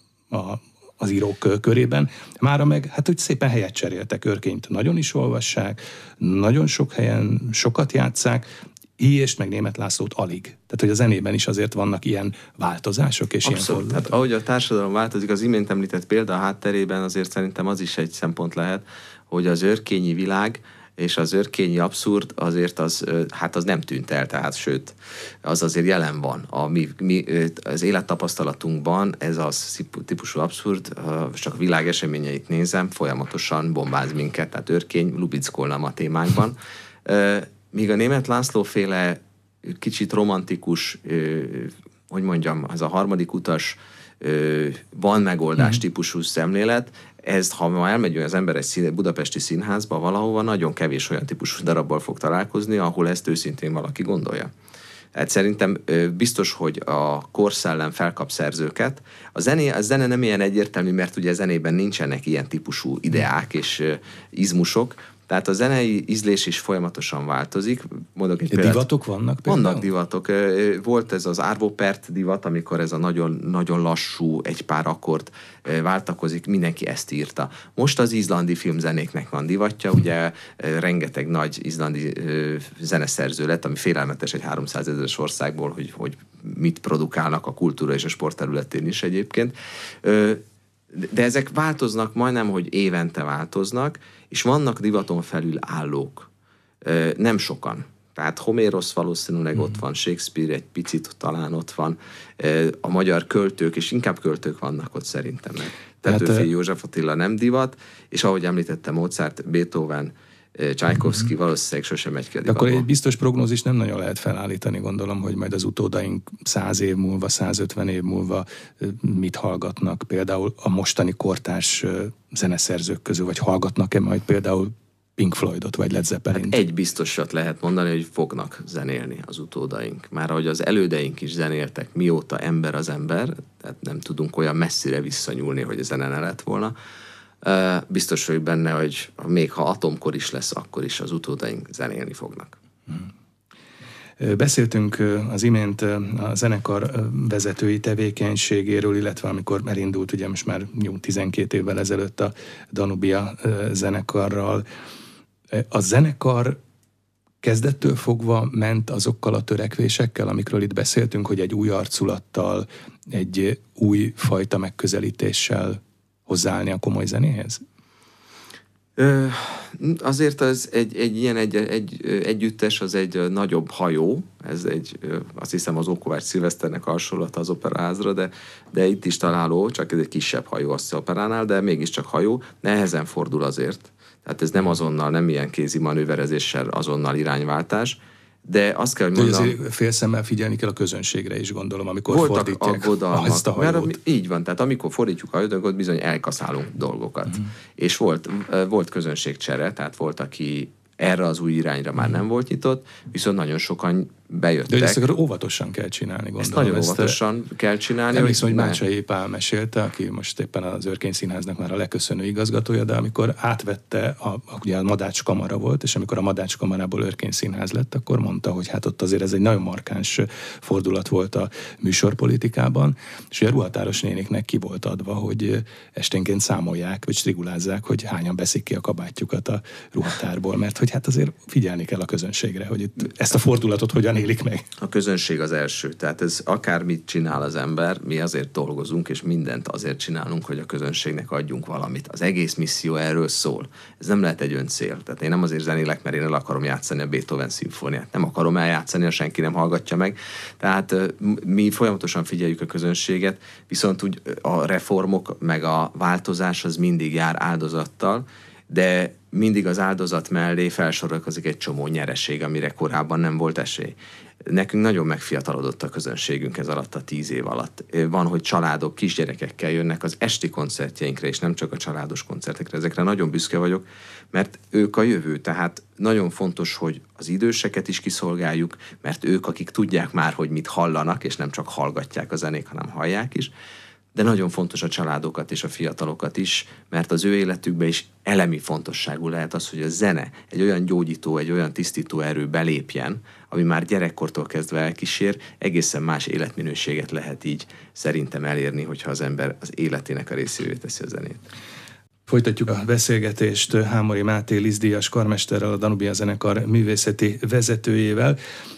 az írók körében. Mára meg, hát úgy szépen helyet cseréltek. Őrkényt nagyon is olvassák, nagyon sok helyen sokat játsszák, és meg Németh Lászlót alig. Tehát, hogy a zenében is azért vannak ilyen változások és abszolút. Ilyen fordulatok. Hát ahogy a társadalom változik, az imént említett példa a hátterében azért szerintem az is egy szempont lehet, hogy az őrkényi világ és az őrkényi abszurd azért az nem tűnt el, tehát sőt, az azért jelen van. Az élettapasztalatunkban ez az típusú abszurd, csak a világ eseményeit nézem, folyamatosan bombáz minket, tehát őrkény lubickolna a témákban. Míg a Németh László féle kicsit romantikus, hogy mondjam, az a harmadik utas van megoldás típusú szemlélet, ezt, ha ma elmegy az ember egy budapesti színházba valahova, nagyon kevés olyan típusú darabbal fog találkozni, ahol ezt őszintén valaki gondolja. Hát szerintem biztos, hogy a korszellem felkap szerzőket. A zene nem ilyen egyértelmű, mert ugye a zenében nincsenek ilyen típusú ideák és izmusok, Tehát a zenei ízlés is folyamatosan változik. Mondok egy példát. Divatok vannak például? Vannak divatok. Volt ez az Arvo Pärt divat, amikor ez a nagyon, nagyon lassú, egy pár akkord váltakozik, mindenki ezt írta. Most az izlandi filmzenéknek van divatja, ugye rengeteg nagy izlandi zeneszerző lett, ami félelmetes egy 300 000-es országból, hogy mit produkálnak a kultúra és a sport területén is egyébként. De ezek változnak, majdnem, hogy évente változnak, és vannak divaton felül állók. Nem sokan. Tehát Homérosz valószínűleg ott van, Shakespeare egy picit talán ott van, a magyar költők, és inkább költők vannak ott szerintem. Petőfi József Attila nem divat, és ahogy említettem, Mozart, Beethoven, Csajkovszky valószínűleg sosem megy ki a divatba. Akkor egy biztos prognózis nem nagyon lehet felállítani, gondolom, hogy majd az utódaink 100 év múlva, 150 év múlva mit hallgatnak, például a mostani kortárs zeneszerzők közül, vagy hallgatnak-e majd például Pink Floydot, vagy Led Zeppelint? Hát egy biztosat lehet mondani, hogy fognak zenélni az utódaink. Már ahogy az elődeink is zenéltek, mióta ember az ember, tehát nem tudunk olyan messzire visszanyúlni, hogy a zene ne lett volna. Biztos vagyok benne, hogy még ha atomkor is lesz, akkor is az utódaink zenélni fognak. Beszéltünk az imént a zenekar vezetői tevékenységéről, illetve amikor elindult, ugye most már jó 12 évvel ezelőtt a Danubia zenekarral. A zenekar kezdettől fogva ment azokkal a törekvésekkel, amikről itt beszéltünk, hogy egy új arculattal, egy új fajta megközelítéssel hozzáállni a komoly zenéhez? Azért az egy ilyen együttes, az egy nagyobb hajó, ez azt hiszem az Ókovács Szilveszternek hasonlata az operaházra, de itt is találó, csak ez egy kisebb hajó az operánál, de mégiscsak hajó, nehezen fordul azért. Tehát ez nem azonnal, nem ilyen kézi manőverezéssel azonnal irányváltás, de azt kell, hogy mondjam... Azért félszemmel figyelni kell a közönségre is, gondolom, amikor fordítják azt a hajót. Mert így van, tehát amikor fordítjuk a hajót, akkor bizony elkaszálunk dolgokat. És volt közönségcsere, tehát volt, aki erre az új irányra már nem volt nyitott, viszont nagyon sokan bejöttek. De ezt akkor óvatosan kell csinálni, gondolom. Ezt nagyon óvatosan kell csinálni. Emlékszem, hogy Mácsai Pál mesélte, aki most éppen az Örkény Színháznak már a leköszönő igazgatója, de amikor átvette, ugye a Madács Kamara volt, és amikor a Madács Kamarából Örkény Színház lett, akkor mondta, hogy hát ott azért ez egy nagyon markáns fordulat volt a műsorpolitikában, és a ruhatáros néniknek ki volt adva, hogy esténként számolják, vagy strigulázzák, hogy hányan veszik ki a kabátjukat a ruhatárból, mert hogy hát azért figyelni kell a közönségre, hogy itt ezt a fordulatot hogyan élik meg. A közönség az első, tehát ez akármit csinál az ember, mi azért dolgozunk, és mindent azért csinálunk, hogy a közönségnek adjunk valamit. Az egész misszió erről szól. Ez nem lehet egy öncél. Tehát én nem azért zenélek, mert én el akarom játszani a Beethoven szimfóniát. Nem akarom eljátszani, ha senki nem hallgatja meg. Tehát mi folyamatosan figyeljük a közönséget, viszont úgy a reformok, meg a változás az mindig jár áldozattal, de mindig az áldozat mellé felsorakozik egy csomó nyereség, amire korábban nem volt esély. Nekünk nagyon megfiatalodott a közönségünk ez alatt a 10 év alatt. Van, hogy családok kisgyerekekkel jönnek az esti koncertjeinkre, és nem csak a családos koncertekre. Ezekre nagyon büszke vagyok, mert ők a jövő. Tehát nagyon fontos, hogy az időseket is kiszolgáljuk, mert ők, akik tudják már, hogy mit hallanak, és nem csak hallgatják a zenét, hanem hallják is. De nagyon fontos a családokat és a fiatalokat is, mert az ő életükben is elemi fontosságú lehet az, hogy a zene egy olyan gyógyító, egy olyan tisztító erő belépjen, ami már gyerekkortól kezdve elkísér, egészen más életminőséget lehet így szerintem elérni, hogyha az ember az életének a részévé teszi a zenét. Folytatjuk a beszélgetést Hámori Máté Liz-díjas karmesterrel, a Danubia zenekar művészeti vezetőjével,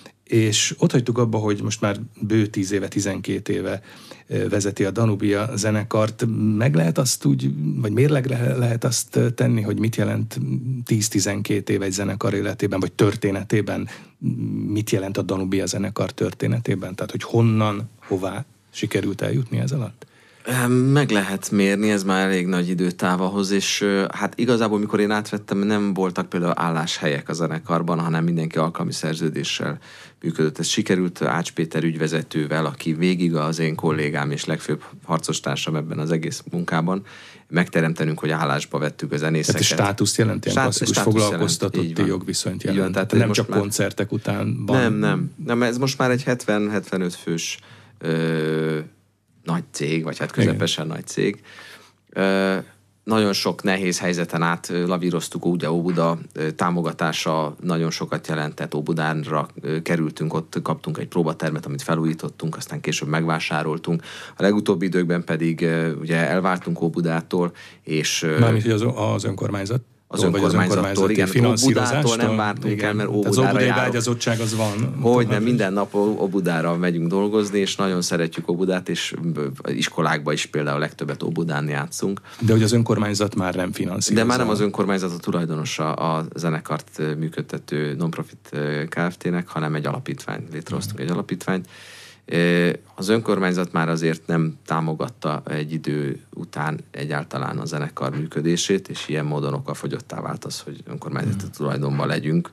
és ott hagytuk abba, hogy most már bő 10 éve, 12 éve vezeti a Danubia zenekart. Meg lehet azt úgy, vagy mérlegre lehet azt tenni, hogy mit jelent 10-12 év egy zenekar életében, vagy történetében, mit jelent a Danubia zenekar történetében? Tehát, hogy honnan, hová sikerült eljutni ez alatt? Meg lehet mérni, ez már elég nagy időtáv ahhoz, és hát igazából, mikor én átvettem, nem voltak például álláshelyek a zenekarban, hanem mindenki alkalmi szerződéssel működött. Ez sikerült Ács Péter ügyvezetővel, aki végig az én kollégám és legfőbb harcostársam ebben az egész munkában, megteremtenünk, hogy állásba vettük a zenészeket. Tehát státuszt jelent, ilyen klasszikus foglalkoztatotti jogviszonyt jelent. Tehát nem csak koncertek után van. Nem, ez most már egy 70-75 fős nagy cég, vagy hát közepesen nagy cég. nagyon sok nehéz helyzeten át lavíroztuk, ugye Óbuda támogatása nagyon sokat jelentett, Óbudánra kerültünk, ott kaptunk egy próbatermet, amit felújítottunk, aztán később megvásároltunk. A legutóbbi időkben pedig ugye elváltunk Óbudától, és... Mármint, hogy az önkormányzat? Az önkormányzattól, igen, Óbudától nem vártunk el, mert Óbudára járunk. Az óbudai beágyazottság az van. Hogyne, minden nap Óbudára megyünk dolgozni, és nagyon szeretjük Óbudát, és iskolákba is például legtöbbet Óbudán játszunk. De hogy az önkormányzat már nem finanszírozza. De már nem az önkormányzat a tulajdonosa a zenekart működtető non-profit Kft-nek, hanem egy alapítvány. Létrehoztunk egy alapítványt. Az önkormányzat már azért nem támogatta egy idő után egyáltalán a zenekar működését, és ilyen módon okafogyottá vált az, hogy önkormányzati tulajdonban legyünk.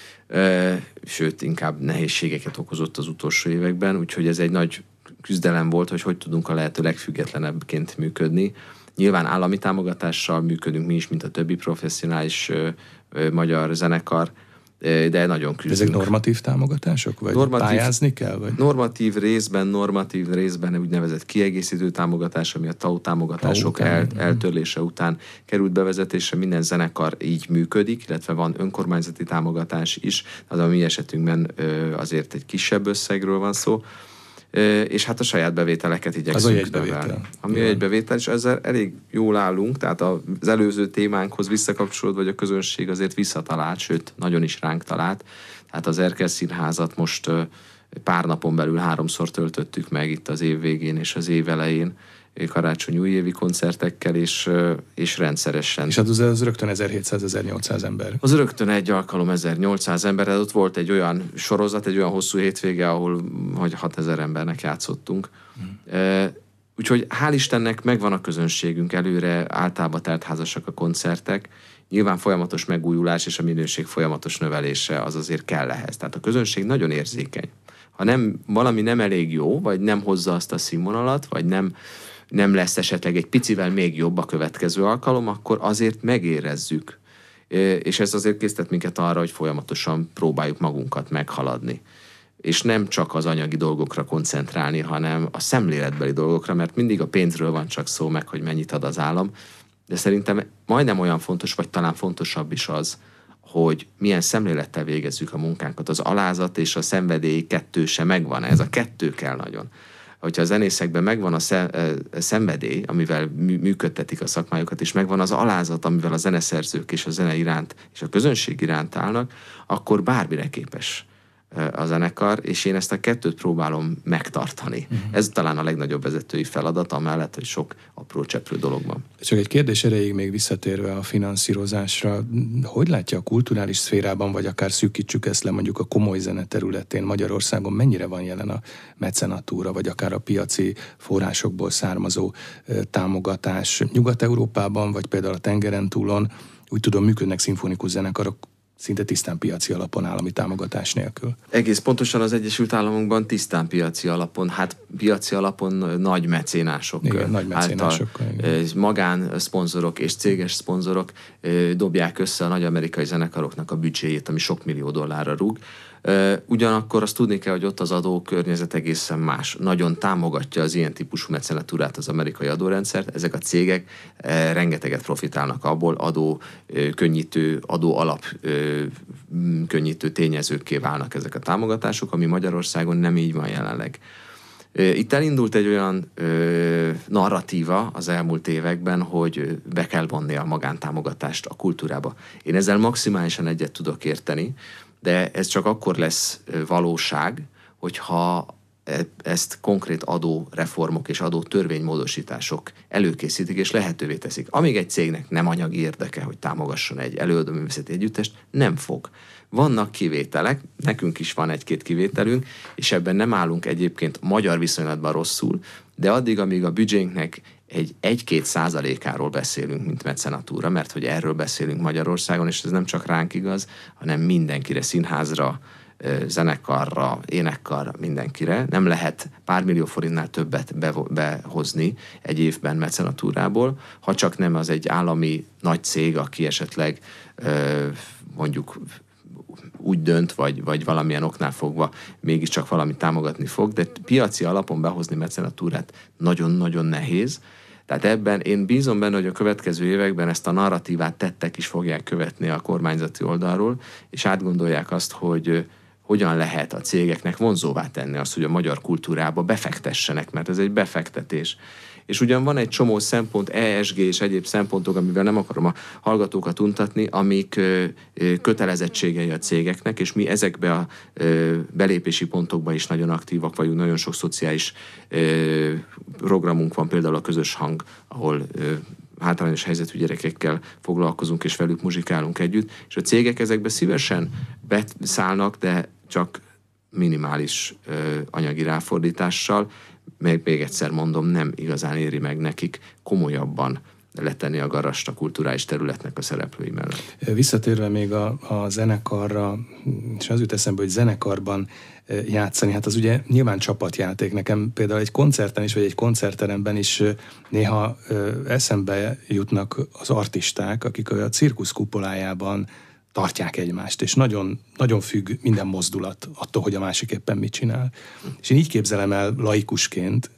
Sőt, inkább nehézségeket okozott az utolsó években, úgyhogy ez egy nagy küzdelem volt, hogy tudunk a lehető legfüggetlenebbként működni. Nyilván állami támogatással működünk mi is, mint a többi professzionális magyar zenekar, de nagyon küzdünk. Ezek normatív támogatások? Vagy pályázni kell? Vagy? Normatív részben úgynevezett kiegészítő támogatás, ami a TAU támogatások eltörlése után került bevezetésre. Minden zenekar így működik, illetve van önkormányzati támogatás is, az a mi esetünkben azért egy kisebb összegről van szó. És hát a saját bevételeket igyekszünk növelni. Ami egy bevétel, és ezzel elég jól állunk, tehát az előző témánkhoz visszakapcsolódva, vagy a közönség azért visszatalált, sőt, nagyon is ránk talált. Tehát az Erkel Színházat most pár napon belül 3-szor töltöttük meg itt az év végén és az év elején, karácsony újévi koncertekkel, és rendszeresen. És hát az rögtön 1700-1800 ember. Az rögtön egy alkalom 1800 ember, ott volt egy olyan sorozat, egy olyan hosszú hétvége, ahol 6000 embernek játszottunk. Úgyhogy hál' Istennek megvan a közönségünk, előre általában teltházasak a koncertek, nyilván folyamatos megújulás és a minőség folyamatos növelése az azért kell ehhez. Tehát a közönség nagyon érzékeny. Ha valami nem elég jó, vagy nem hozza azt a színvonalat, vagy nem lesz esetleg egy picivel még jobb a következő alkalom, akkor azért megérezzük. És ez azért késztet minket arra, hogy folyamatosan próbáljuk magunkat meghaladni. És nem csak az anyagi dolgokra koncentrálni, hanem a szemléletbeli dolgokra, mert mindig a pénzről van csak szó, meg hogy mennyit ad az állam. De szerintem majdnem olyan fontos, vagy talán fontosabb is az, hogy milyen szemlélettel végezzük a munkánkat. Az alázat és a szenvedély kettőse megvan. Ez a kettő kell nagyon. Hogyha a zenészekben megvan a szenvedély, amivel működtetik a szakmájukat, és megvan az alázat, amivel a zeneszerzők és a zene iránt, és a közönség iránt állnak, akkor bármire képes a zenekar, és én ezt a kettőt próbálom megtartani. Ez talán a legnagyobb vezetői feladat, amellett, hogy sok apró cseprő dologban. Csak egy kérdés erejéig még visszatérve a finanszírozásra, hogy látja a kulturális szférában, vagy akár szűkítsük ezt le mondjuk a komoly zene területén Magyarországon, mennyire van jelen a mecenatúra, vagy akár a piaci forrásokból származó támogatás Nyugat-Európában, vagy például a tengeren túlon, úgy tudom, működnek szimfonikus zenekarok, szinte tisztán piaci alapon, állami támogatás nélkül. Egész pontosan az Egyesült Államokban tisztán piaci alapon, piaci alapon nagy mecénások. Igen, nagy mecénások. Magánszponzorok és céges szponzorok dobják össze a nagy amerikai zenekaroknak a büdzséjét, ami sok millió dollárra rúg. Ugyanakkor azt tudni kell, hogy ott az adókörnyezet egészen más. Nagyon támogatja az ilyen típusú mecenatúrát az amerikai adórendszert. Ezek a cégek rengeteget profitálnak abból, adó alap könnyítő tényezőkké válnak ezek a támogatások, ami Magyarországon nem így van jelenleg. Itt elindult egy olyan narratíva az elmúlt években, hogy be kell vonni a magántámogatást a kultúrába. Én ezzel maximálisan egyet tudok érteni, de ez csak akkor lesz valóság, hogyha ezt konkrét adóreformok és adótörvénymódosítások előkészítik és lehetővé teszik. Amíg egy cégnek nem anyagi érdeke, hogy támogasson egy előadóművészeti együttest, nem fog. Vannak kivételek, nekünk is van egy-két kivételünk, és ebben nem állunk egyébként magyar viszonylatban rosszul, de addig, amíg a büdzsénknek 1-2%-áról beszélünk, mint mecenatúra, mert hogy erről beszélünk Magyarországon, és ez nem csak ránk igaz, hanem mindenkire, színházra, zenekarra, énekkarra, mindenkire. Nem lehet pár millió forintnál többet behozni egy évben mecenatúrából, ha csak nem az egy állami nagy cég, aki esetleg mondjuk úgy dönt, vagy valamilyen oknál fogva mégiscsak valamit támogatni fog, de piaci alapon behozni mecenatúrát nagyon-nagyon nehéz, Tehát ebben én bízom benne, hogy a következő években ezt a narratívát tettek is fogják követni a kormányzati oldalról, és átgondolják azt, hogy hogyan lehet a cégeknek vonzóvá tenni azt, hogy a magyar kultúrába befektessenek, mert ez egy befektetés. És ugyan van egy csomó szempont, ESG és egyéb szempontok, amivel nem akarom a hallgatókat untatni, amik kötelezettségei a cégeknek, és mi ezekbe a belépési pontokba is nagyon aktívak vagyunk, nagyon sok szociális programunk van, például a Közös Hang, ahol hátrányos helyzetű gyerekekkel foglalkozunk, és velük muzsikálunk együtt, és a cégek ezekbe szívesen beszállnak, de csak minimális anyagi ráfordítással, még egyszer mondom, nem igazán éri meg nekik komolyabban letenni a garast a kulturális területnek a szereplői mellett. Visszatérve még a zenekarra, és az jut eszembe, hogy zenekarban játszani, hát az ugye nyilván csapatjáték. Nekem például egy koncerten is, vagy egy koncertteremben is néha eszembe jutnak az artisták, akik a cirkusz kupolájában tartják egymást, és nagyon, nagyon függ minden mozdulat attól, hogy a másik éppen mit csinál. És én így képzelem el laikusként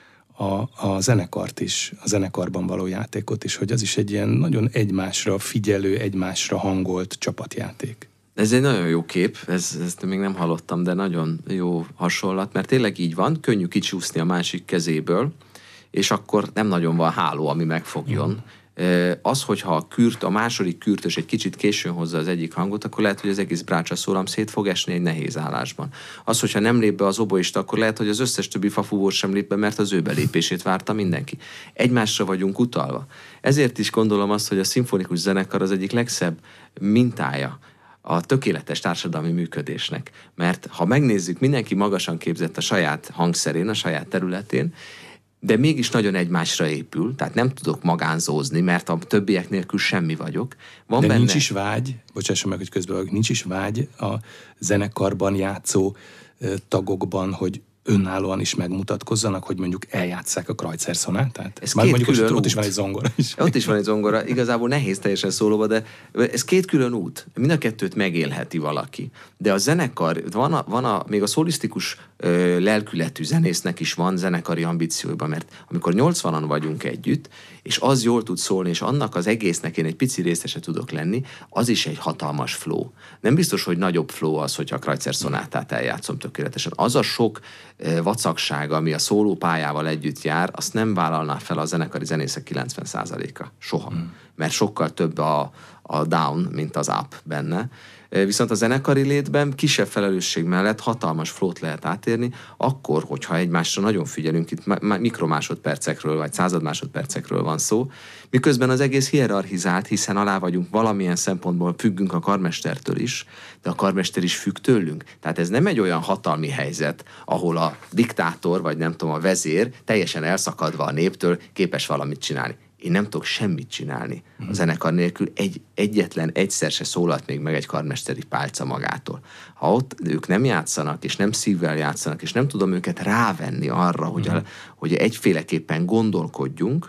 a zenekart is, a zenekarban való játékot is, hogy az is egy ilyen nagyon egymásra figyelő, egymásra hangolt csapatjáték. Ez egy nagyon jó kép, ezt még nem hallottam, de nagyon jó hasonlat, mert tényleg így van, könnyű kicsúszni a másik kezéből, és akkor nem nagyon van háló, ami megfogjon. Az, hogyha a második kürtös egy kicsit későn hozza az egyik hangot, akkor lehet, hogy az egész brácsaszólam szét fog esni egy nehéz állásban. Az, hogyha nem lép be az oboista, akkor lehet, hogy az összes többi fafúvós sem lép be, mert az ő belépését várta mindenki. Egymásra vagyunk utalva. Ezért is gondolom azt, hogy a szimfonikus zenekar az egyik legszebb mintája a tökéletes társadalmi működésnek. Mert ha megnézzük, mindenki magasan képzett a saját hangszerén, a saját területén, de mégis nagyon egymásra épül, tehát nem tudok magánzózni, mert a többiek nélkül semmi vagyok. Van de benne... nincs is vágy, bocsásson meg, hogy közben nincs is vágy a zenekarban játszó tagokban, hogy önállóan is megmutatkozzanak, hogy mondjuk eljátsszák a Kreutzer szonátát? Ez már mondjuk, hogy ott is van egy zongora is. Ott is van egy zongora, igazából nehéz teljesen szólóba, de ez két külön út. Mind a kettőt megélheti valaki. De a zenekar, még a szólisztikus lelkületű zenésznek is van zenekari ambícióiban, mert amikor 80-an vagyunk együtt, és az jól tud szólni, és annak az egésznek én egy pici részese tudok lenni, az is egy hatalmas flow. Nem biztos, hogy nagyobb flow az, hogyha a Kreutzer szonátát eljátszom tökéletesen. Az a sok vacakság, ami a szólópályával együtt jár, azt nem vállalná fel a zenekari zenészek 90%-a. Soha. Mert sokkal több a down, mint az up benne. Viszont a zenekari létben kisebb felelősség mellett hatalmas flót lehet átérni, akkor, hogyha egymásra nagyon figyelünk, itt mikromásodpercekről vagy századmásodpercekről van szó, miközben az egész hierarchizált, hiszen alá vagyunk, valamilyen szempontból függünk a karmestertől is, de a karmester is függ tőlünk. Tehát ez nem egy olyan hatalmi helyzet, ahol a diktátor, vagy nem tudom, a vezér teljesen elszakadva a néptől képes valamit csinálni. Én nem tudok semmit csinálni a zenekar nélkül, egyetlen egyszer se szólalt még meg egy karmesteri pálca magától. Ha ott ők nem játszanak, és nem szívvel játszanak, és nem tudom őket rávenni arra, hogy egyféleképpen gondolkodjunk,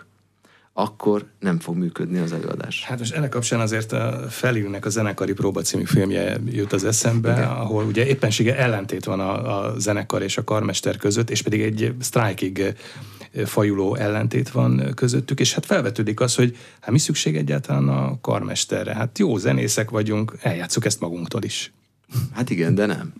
akkor nem fog működni az előadás. Hát most ennek kapcsán azért a Felülnek a Zenekari Próba című filmje jut az eszembe, igen, ahol ugye éppensége ellentét van a zenekar és a karmester között, és pedig egy sztrájkig fajuló ellentét van közöttük, és hát felvetődik az, hogy hát mi szükség egyáltalán a karmesterre? Hát jó zenészek vagyunk, eljátszuk ezt magunktól is. Hát igen, de nem.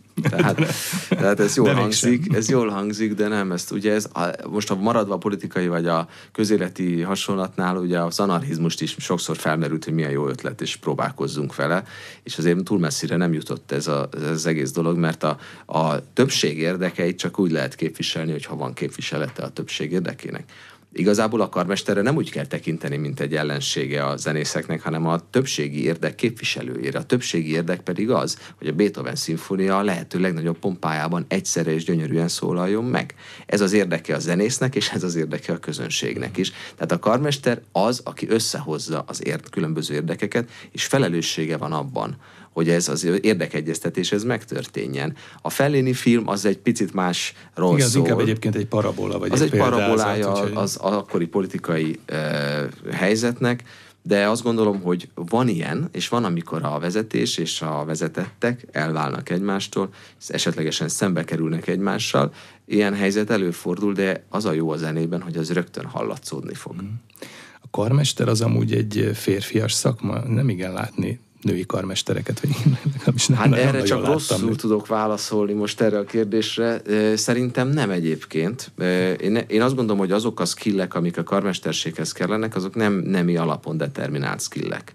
Tehát ez jól hangzik, de nem. Most maradva a politikai vagy a közéleti hasonlatnál, ugye az anarchizmust is sokszor felmerült, hogy milyen jó ötlet, és próbálkozzunk vele, és azért túl messzire nem jutott ez az egész dolog, mert a többség érdekeit csak úgy lehet képviselni, hogyha van képviselete a többség érdekének. Igazából a karmesterre nem úgy kell tekinteni, mint egy ellensége a zenészeknek, hanem a többségi érdek képviselőjére. A többségi érdek pedig az, hogy a Beethoven szimfónia a lehető legnagyobb pompájában egyszerre és gyönyörűen szólaljon meg. Ez az érdeke a zenésznek, és ez az érdeke a közönségnek is. Tehát a karmester az, aki összehozza az különböző érdekeket, és felelőssége van abban, hogy ez az érdekegyeztetés ez megtörténjen. A Fellini film az egy picit másról szól. Az inkább egyébként egy parabola, vagy az egy parabolája az akkori politikai helyzetnek, De azt gondolom, hogy van ilyen, és van, amikor a vezetés és a vezetettek elválnak egymástól, esetlegesen szembe kerülnek egymással. Ilyen helyzet előfordul, de az a jó a zenében, hogy az rögtön hallatszódni fog. A karmester az amúgy egy férfias szakma, nem igen látni női karmestereket, vagy hát erre csak rosszul tudok válaszolni most erre a kérdésre. Szerintem nem egyébként. Én azt gondolom, hogy azok a skillek, amik a karmesterséghez kellenek, azok nem nemi alapon determinált skillek.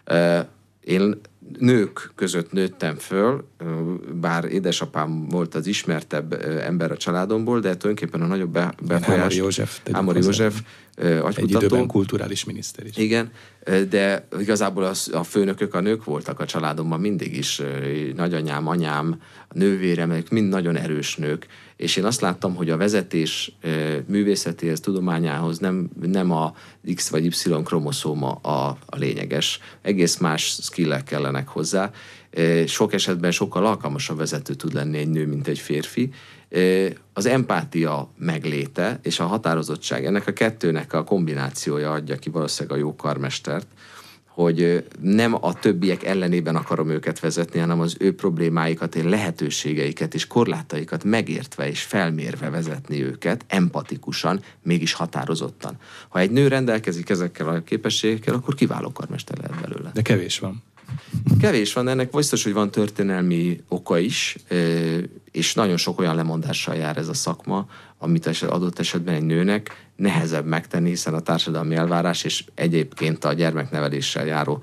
Én nők között nőttem föl, bár édesapám volt az ismertebb ember a családomból, de tulajdonképpen a nagyobb befolyás... Hámori József, agykutató. Egy időben kulturális miniszter is. Igen, de igazából a főnökök a nők voltak a családomban mindig is. Nagyanyám, anyám, a nővérem, mind nagyon erős nők. És én azt láttam, hogy a vezetés művészetéhez, tudományához nem a X vagy Y kromoszóma a lényeges. Egész más skillek kellenek hozzá. Sok esetben sokkal alkalmasabb vezető tud lenni egy nő, mint egy férfi. Az empátia megléte és a határozottság, ennek a kettőnek a kombinációja adja ki valószínűleg a jó karmestert, hogy nem a többiek ellenében akarom őket vezetni, hanem az ő problémáikat, lehetőségeiket és korlátaikat megértve és felmérve vezetni őket, empatikusan, mégis határozottan. Ha egy nő rendelkezik ezekkel a képességekkel, akkor kiváló karmester lehet belőle. De kevés van. Kevés van, ennek biztos, hogy van történelmi oka is, és nagyon sok olyan lemondással jár ez a szakma, amit adott esetben egy nőnek nehezebb megtenni, hiszen a társadalmi elvárás és egyébként a gyermekneveléssel járó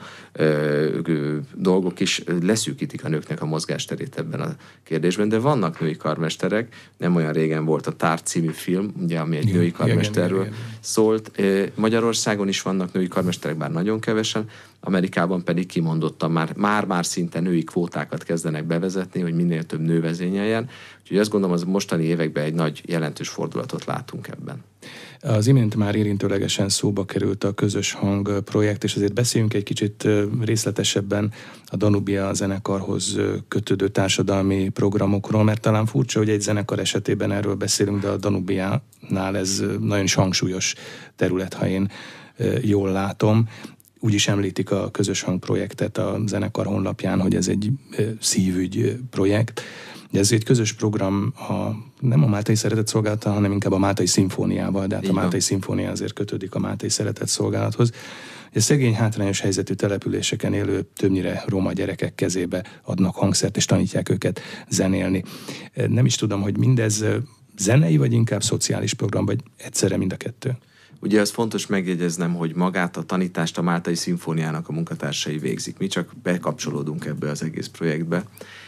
dolgok is leszűkítik a nőknek a mozgásterét ebben a kérdésben, de vannak női karmesterek, nem olyan régen volt a Tár című film, ugye, ami egy női karmesterről szólt. Magyarországon is vannak női karmesterek, bár nagyon kevesen, Amerikában pedig kimondottan már szinte női kvótákat kezdenek bevezetni, hogy minél több nő vezényeljen. Úgyhogy azt gondolom, az mostani években egy nagy jelentős fordulatot látunk ebben. Az imént már érintőlegesen szóba került a Közös Hang projekt, és azért beszéljünk egy kicsit részletesebben a Danubia zenekarhoz kötődő társadalmi programokról, mert talán furcsa, hogy egy zenekar esetében erről beszélünk, de a Danubiánál ez nagyon is hangsúlyos terület, ha én jól látom. Úgy is említik a Közös Hang projektet a zenekar honlapján, hogy ez egy szívügy projekt. De ez egy közös program nem a Máltai Szeretett Szolgálata, hanem inkább a Máltai Szimfóniával, de hát a Máltai Szimfónia azért kötődik a Máltai Szeretett Szolgálathoz. A szegény, hátrányos helyzetű településeken élő, többnyire roma gyerekek kezébe adnak hangszert, és tanítják őket zenélni. Nem is tudom, hogy mindez zenei, vagy inkább szociális program, vagy egyszerre mind a kettő? Ugye az fontos megjegyeznem, hogy magát a tanítást a Máltai Szimfóniának a munkatársai végzik. Mi csak bekapcsolódunk ebbe az egész projektbe.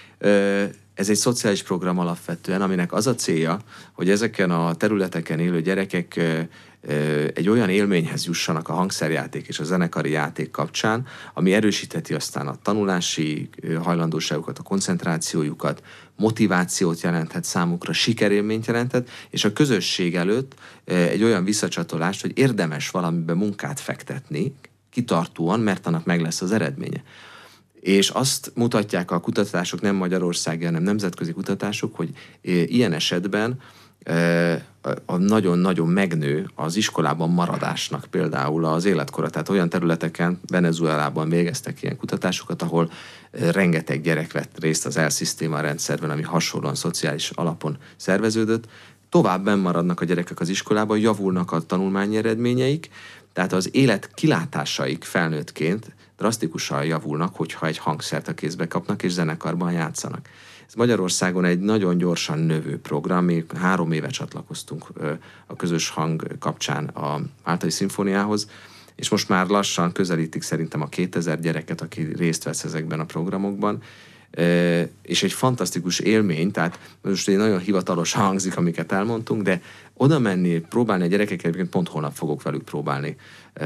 Ez egy szociális program alapvetően, aminek az a célja, hogy ezeken a területeken élő gyerekek egy olyan élményhez jussanak a hangszerjáték és a zenekari játék kapcsán, ami erősítheti aztán a tanulási hajlandóságukat, a koncentrációjukat, motivációt jelenthet számukra, sikerélményt jelenthet, és a közösség előtt egy olyan visszacsatolást, hogy érdemes valamiben munkát fektetni, kitartóan, mert annak meg lesz az eredménye. És azt mutatják a kutatások, nem magyarországi, hanem nemzetközi kutatások, hogy ilyen esetben nagyon-nagyon megnő az iskolában maradásnak például az életkora. Tehát olyan területeken, Venezuelában végeztek ilyen kutatásokat, ahol rengeteg gyerek vett részt az El-Szisztéma rendszerben, ami hasonlóan szociális alapon szerveződött. Tovább benn maradnak a gyerekek az iskolában, javulnak a tanulmányi eredményeik, tehát az élet kilátásaik felnőttként drasztikusan javulnak, hogyha egy hangszert a kézbe kapnak és zenekarban játszanak. Ez Magyarországon egy nagyon gyorsan növő program, mi 3 éve csatlakoztunk a Közös Hang kapcsán a Máltai Szimfóniához, és most már lassan közelítik szerintem a 2000 gyereket, aki részt vesz ezekben a programokban, és egy fantasztikus élmény, tehát most egy nagyon hivatalos hangzik, amiket elmondtunk, de oda menni, próbálni a gyerekeket, pont holnap fogok velük próbálni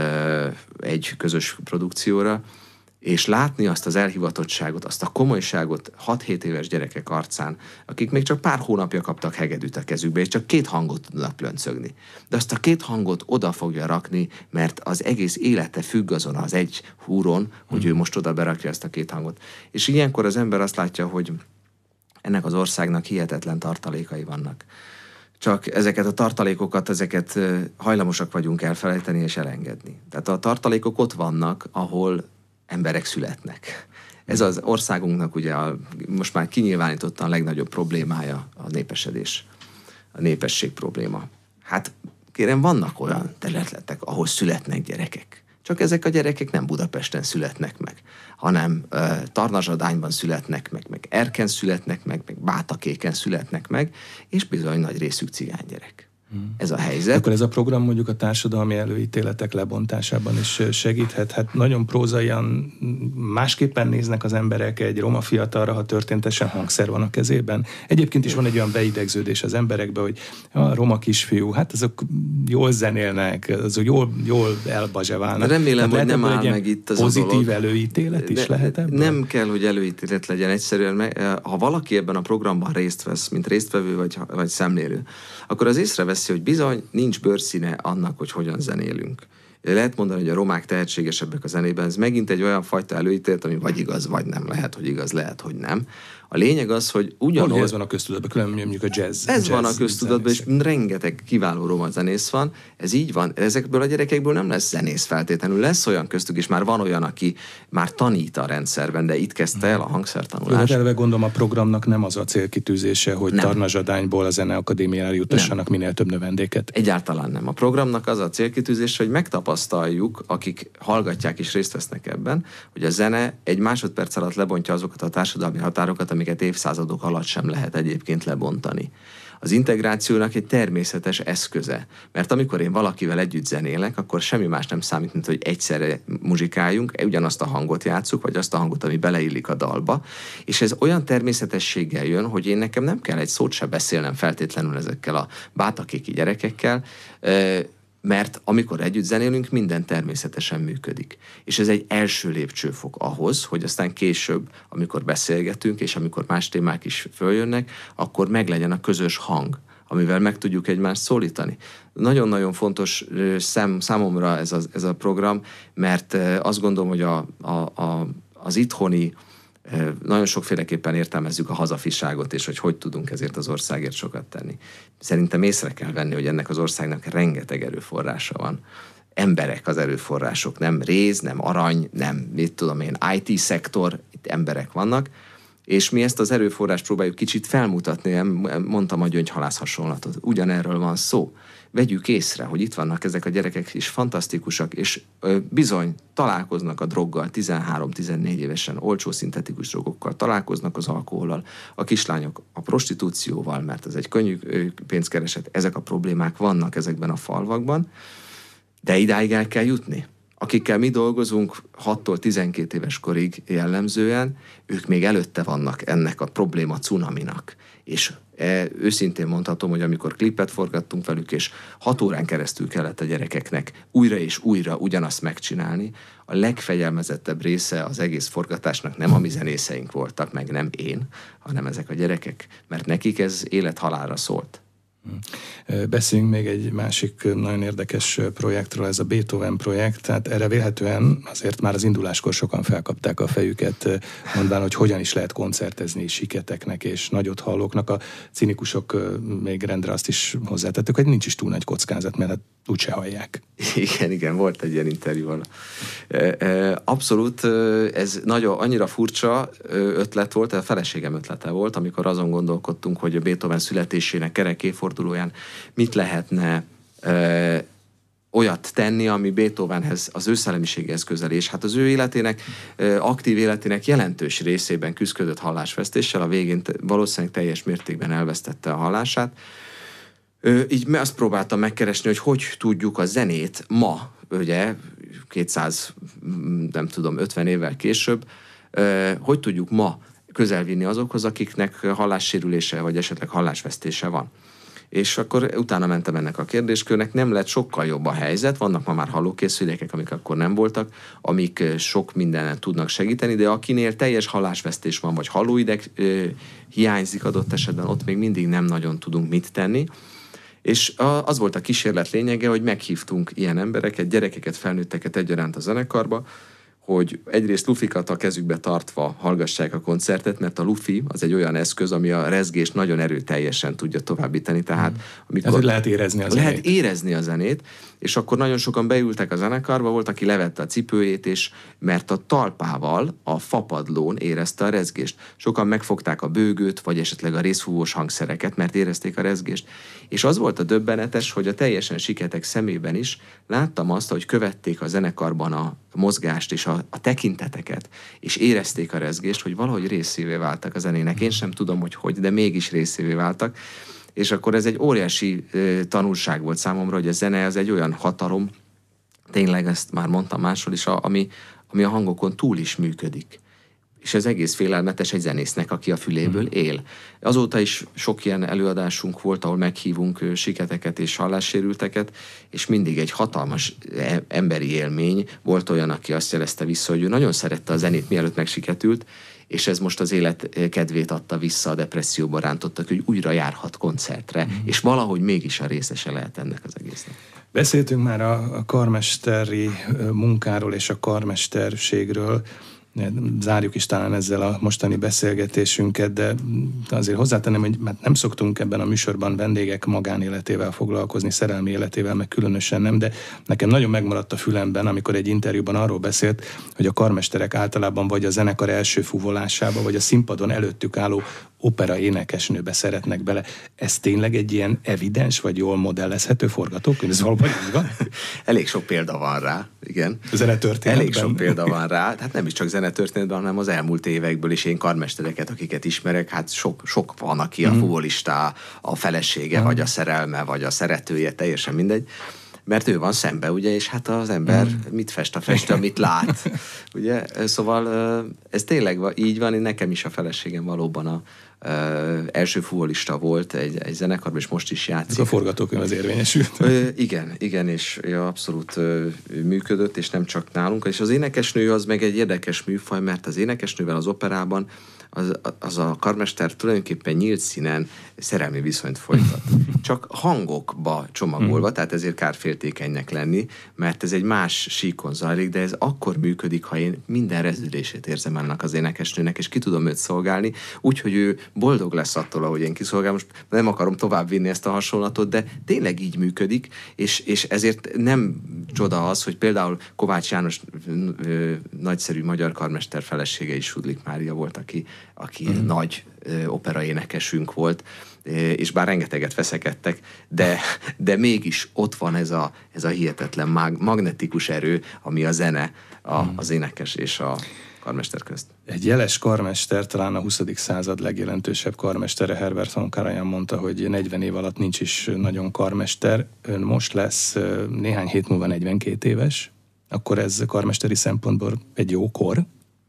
egy közös produkcióra, és látni azt az elhivatottságot, azt a komolyságot 6-7 éves gyerekek arcán, akik még csak pár hónapja kaptak hegedűt a kezükbe, és csak 2 hangot tudnak plöncögni. De azt a 2 hangot oda fogja rakni, mert az egész élete függ azon az egy húron, hogy ő most oda berakja ezt a 2 hangot. És ilyenkor az ember azt látja, hogy ennek az országnak hihetetlen tartalékai vannak. csak ezeket a tartalékokat, ezeket hajlamosak vagyunk elfelejteni és elengedni. Tehát a tartalékok ott vannak, ahol emberek születnek. Ez az országunknak ugye most már kinyilvánítottan a legnagyobb problémája a népesedés, a népesség probléma. Hát kérem, vannak olyan területek, ahol születnek gyerekek. Csak ezek a gyerekek nem Budapesten születnek meg, hanem Tarnazsadányban születnek meg Erken születnek meg Bátakéken születnek meg, és bizony nagy részük cigány gyerek. Ez a helyzet. Akkor ez a program mondjuk a társadalmi előítéletek lebontásában is segíthet. Hát nagyon prózaian másképpen néznek az emberek egy roma fiatalra, ha történetesen hangszer van a kezében. Egyébként is van egy olyan beidegződés az emberekbe, hogy a roma kisfiú, hát azok jól zenélnek, azok jól elbazseválnak. Remélem, hogy nem áll meg itt az pozitív előítélet is lehet ebben? Nem kell, hogy előítélet legyen egyszerűen. Ha valaki ebben a programban részt vesz, mint résztvevő vagy szemlélő, akkor az észrevesz, hogy bizony nincs bőrszíne annak, hogy hogyan zenélünk. Lehet mondani, hogy a romák tehetségesebbek a zenében, ez megint egy olyan fajta előítélet, ami vagy igaz, vagy nem. Lehet, hogy igaz, lehet, hogy nem. A lényeg az, hogy ugyanúgy... Ez van a köztudatban, különben mondjuk a jazz. Ez van a köztudatban, és rengeteg kiváló roma zenész van. Ez így van. Ezekből a gyerekekből nem lesz zenész feltétlenül. Lesz olyan köztük, és már van olyan, aki már tanít a rendszerben, de itt kezdte el a hangszertanulást. Eleve gondolom a programnak nem az a célkitűzése, hogy Tarnazsadányból a Zeneakadémiára jutassanak minél több növendéket. Egyáltalán nem. A programnak az a célkitűzése, hogy megtapasztaljuk, akik hallgatják és részt vesznek ebben, hogy a zene egy másodperc alatt lebontja azokat a társadalmi határokat, amiket évszázadok alatt sem lehet egyébként lebontani. Az integrációnak egy természetes eszköze, mert amikor én valakivel együtt zenélek, akkor semmi más nem számít, mint hogy egyszerre muzsikáljunk, ugyanazt a hangot játsszuk, vagy azt a hangot, ami beleillik a dalba, és ez olyan természetességgel jön, hogy én nekem nem kell egy szót se beszélnem feltétlenül ezekkel a bátakéki gyerekekkel, mert amikor együtt zenélünk, minden természetesen működik. És ez egy első lépcsőfok ahhoz, hogy aztán később, amikor beszélgetünk, és amikor más témák is följönnek, akkor meglegyen a közös hang, amivel meg tudjuk egymást szólítani. Nagyon-nagyon fontos számomra ez a program, mert azt gondolom, hogy az itthoni nagyon sokféleképpen értelmezzük a hazafiságot, és hogy tudunk ezért az országért sokat tenni. Szerintem észre kell venni, hogy ennek az országnak rengeteg erőforrása van. Emberek az erőforrások, nem réz, nem arany, nem, IT-szektor, itt emberek vannak, és mi ezt az erőforrást próbáljuk kicsit felmutatni, mondtam a gyöngyhalász hasonlatot, ugyanerről van szó. Vegyük észre, hogy itt vannak ezek a gyerekek is fantasztikusak, és bizony találkoznak a droggal, 13-14 évesen olcsó szintetikus drogokkal, találkoznak az alkohollal, a kislányok a prostitúcióval, mert ez egy könnyű pénzkereset, ezek a problémák vannak ezekben a falvakban, de idáig el kell jutni. Akikkel mi dolgozunk 6-tól 12 éves korig jellemzően, ők még előtte vannak ennek a probléma cunaminak. És őszintén mondhatom, hogy amikor klipet forgattunk velük, és 6 órán keresztül kellett a gyerekeknek újra és újra ugyanazt megcsinálni, a legfegyelmezettebb része az egész forgatásnak nem a mi zenészeink voltak, meg nem én, hanem ezek a gyerekek, mert nekik ez élet-halálra szólt. Beszéljünk még egy másik nagyon érdekes projektről, ez a Beethoven projekt, tehát erre vélhetően azért már az induláskor sokan felkapták a fejüket, mondván, hogy hogyan is lehet koncertezni siketeknek és nagyot hallóknak. A cinikusok még rendre azt is hozzátettük, hogy nincs is túl nagy kockázat, mert hát úgyse hallják. Igen, volt egy ilyen interjú. Abszolút, ez annyira furcsa ötlet volt, a feleségem ötlete volt, amikor azon gondolkodtunk, hogy a Beethoven születésének kerek évfordulóján mit lehetne olyat tenni, ami Beethovenhez, az ő szellemiségéhez közel, és hát az ő életének, aktív életének jelentős részében küzdött hallásvesztéssel, a végén valószínűleg teljes mértékben elvesztette a hallását. Így azt próbáltam megkeresni, hogy tudjuk a zenét ma, ugye 250 évvel később, hogy tudjuk ma közelvinni azokhoz, akiknek hallássérülése vagy esetleg hallásvesztése van. És akkor utána mentem ennek a kérdéskörnek, nem lett sokkal jobb a helyzet, vannak ma már hallókészülékek, amik akkor nem voltak, amik sok mindenen tudnak segíteni, de akinél teljes hallásvesztés van, vagy hallóideg hiányzik adott esetben, ott még mindig nem nagyon tudunk mit tenni. És az volt a kísérlet lényege, hogy meghívtunk ilyen embereket, gyerekeket, felnőtteket egyaránt a zenekarba, hogy egyrészt lufikat a kezükbe tartva hallgassák a koncertet, mert a lufi az egy olyan eszköz, ami a rezgést nagyon erőteljesen tudja továbbítani. Tehát amikor lehet érezni a zenét. Lehet érezni a zenét, és akkor nagyon sokan beültek a zenekarba, volt, aki levette a cipőjét, és mert a talpával a fapadlón érezte a rezgést. Sokan megfogták a bőgőt, vagy esetleg a részfúvós hangszereket, mert érezték a rezgést. És az volt a döbbenetes, hogy a teljesen siketek szemében is láttam azt, hogy követték a zenekarban a mozgást és a tekinteteket, és érezték a rezgést, hogy valahogy részévé váltak a zenének. Én sem tudom, hogy, de mégis részévé váltak. És akkor ez egy óriási tanulság volt számomra, hogy a zene az egy olyan hatalom, tényleg ezt már mondtam máshol is, ami a hangokon túl is működik. És ez egész félelmetes egy zenésznek, aki a füléből él. Azóta is sok ilyen előadásunk volt, ahol meghívunk siketeket és hallássérülteket, és mindig egy hatalmas emberi élmény. Volt olyan, aki azt jelezte vissza, hogy ő nagyon szerette a zenét, mielőtt megsiketült, és ez most az élet kedvét adta vissza, a depresszióba rántottak, hogy újra járhat koncertre, és valahogy mégis a részese lehet ennek az egésznek. Beszéltünk már a karmesteri munkáról és a karmesterségről, zárjuk is talán ezzel a mostani beszélgetésünket, de azért hozzátenem, hogy nem szoktunk ebben a műsorban vendégek magánéletével foglalkozni, szerelmi életével, meg különösen nem, de nekem nagyon megmaradt a fülemben, amikor egy interjúban arról beszélt, hogy a karmesterek általában vagy a zenekar első fuvolásába, vagy a színpadon előttük álló opera énekesnőbe szeretnek bele. Ez tényleg egy ilyen evidens, vagy jól modellezhető forgatókönyv? Ez valóban így van? Elég sok példa van rá, igen. Zenetörténetben. Elég sok példa van rá, hát nem is csak zenetörténetben, hanem az elmúlt évekből is én karmestereket, akiket ismerek, hát sok van, aki a fuvolista, a felesége, vagy a szerelme, vagy a szeretője, teljesen mindegy. Mert ő van szembe, ugye, és hát az ember mit fest a festő, amit lát, ugye, szóval ez tényleg így van, nekem is a feleségem valóban a első fuvolista volt egy zenekarban, és most is játszik. A forgatókönyv az érvényesült. Igen, és abszolút működött, és nem csak nálunk. És az énekesnő az meg egy érdekes műfaj, mert az énekesnővel az operában az a karmester tulajdonképpen nyílt színen szerelmi viszonyt folytat. Csak hangokba csomagolva, tehát ezért kár féltékenynek lenni, mert ez egy más síkon zajlik, de ez akkor működik, ha én minden rezdülését érzem ennek az énekesnőnek, és ki tudom őt szolgálni, úgyhogy ő boldog lesz attól, ahogy én kiszolgálom. Most nem akarom továbbvinni ezt a hasonlatot, de tényleg így működik, és ezért nem csoda az, hogy például Kovács János nagyszerű magyar karmester felesége is, Sudlik Mária volt, aki nagy operaénekesünk volt, és bár rengeteget feszekedtek, de mégis ott van ez a hihetetlen magnetikus erő, ami a zene, az énekes és a karmester közt. Egy jeles karmester, talán a 20. század legjelentősebb karmestere, Herbert von Karajan mondta, hogy 40 év alatt nincs is nagyon karmester. Ön most lesz néhány hét múlva 42 éves, akkor ez karmesteri szempontból egy jó kor?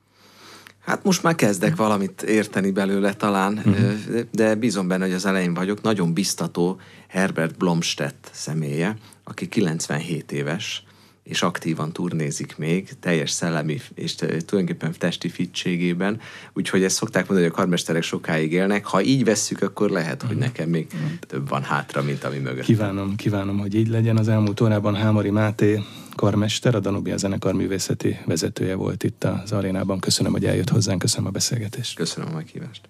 Hát most már kezdek valamit érteni belőle talán, de bízom benne, hogy az elején vagyok. Nagyon biztató Herbert Blomstedt személye, aki 97 éves, és aktívan turnézik még, teljes szellemi és tulajdonképpen testi fittségében. Úgyhogy ezt szokták mondani, hogy a karmesterek sokáig élnek. Ha így vesszük, akkor lehet, hogy nekem még több van hátra, mint ami mögött. Kívánom, hogy így legyen. Az elmúlt órában Hámori Máté karmester, a Danubia zenekar művészeti vezetője volt itt az arénában. Köszönöm, hogy eljött hozzánk, köszönöm a beszélgetést. Köszönöm a meghívást.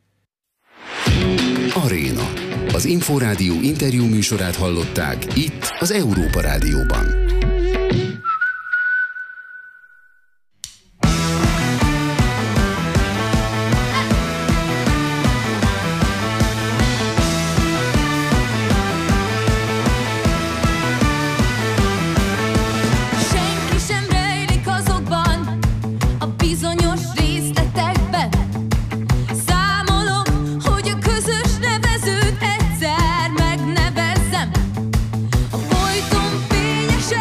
Aréna. Az Inforádió interjú műsorát hallották itt az Európa Rádióban. Folyton fényesen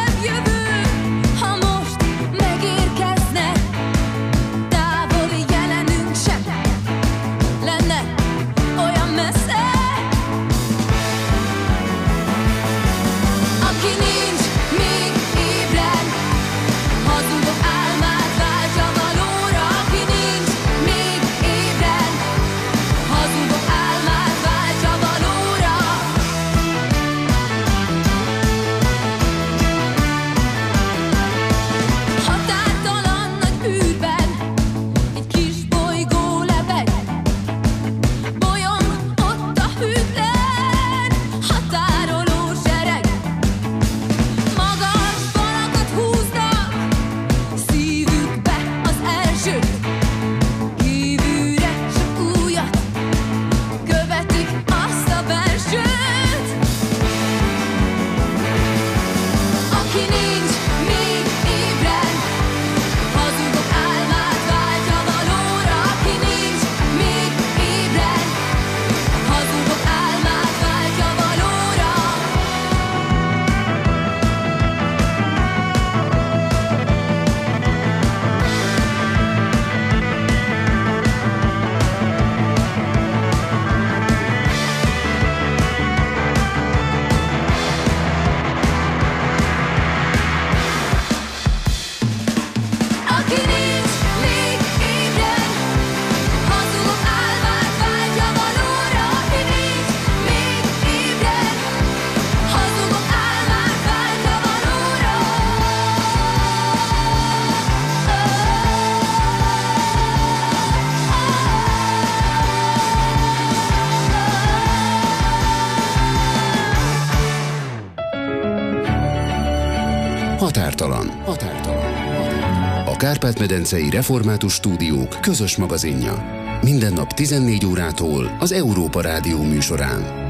Kárpát-medencei Református Stúdiók közös magazinja. Minden nap 14 órától az Európa Rádió műsorán.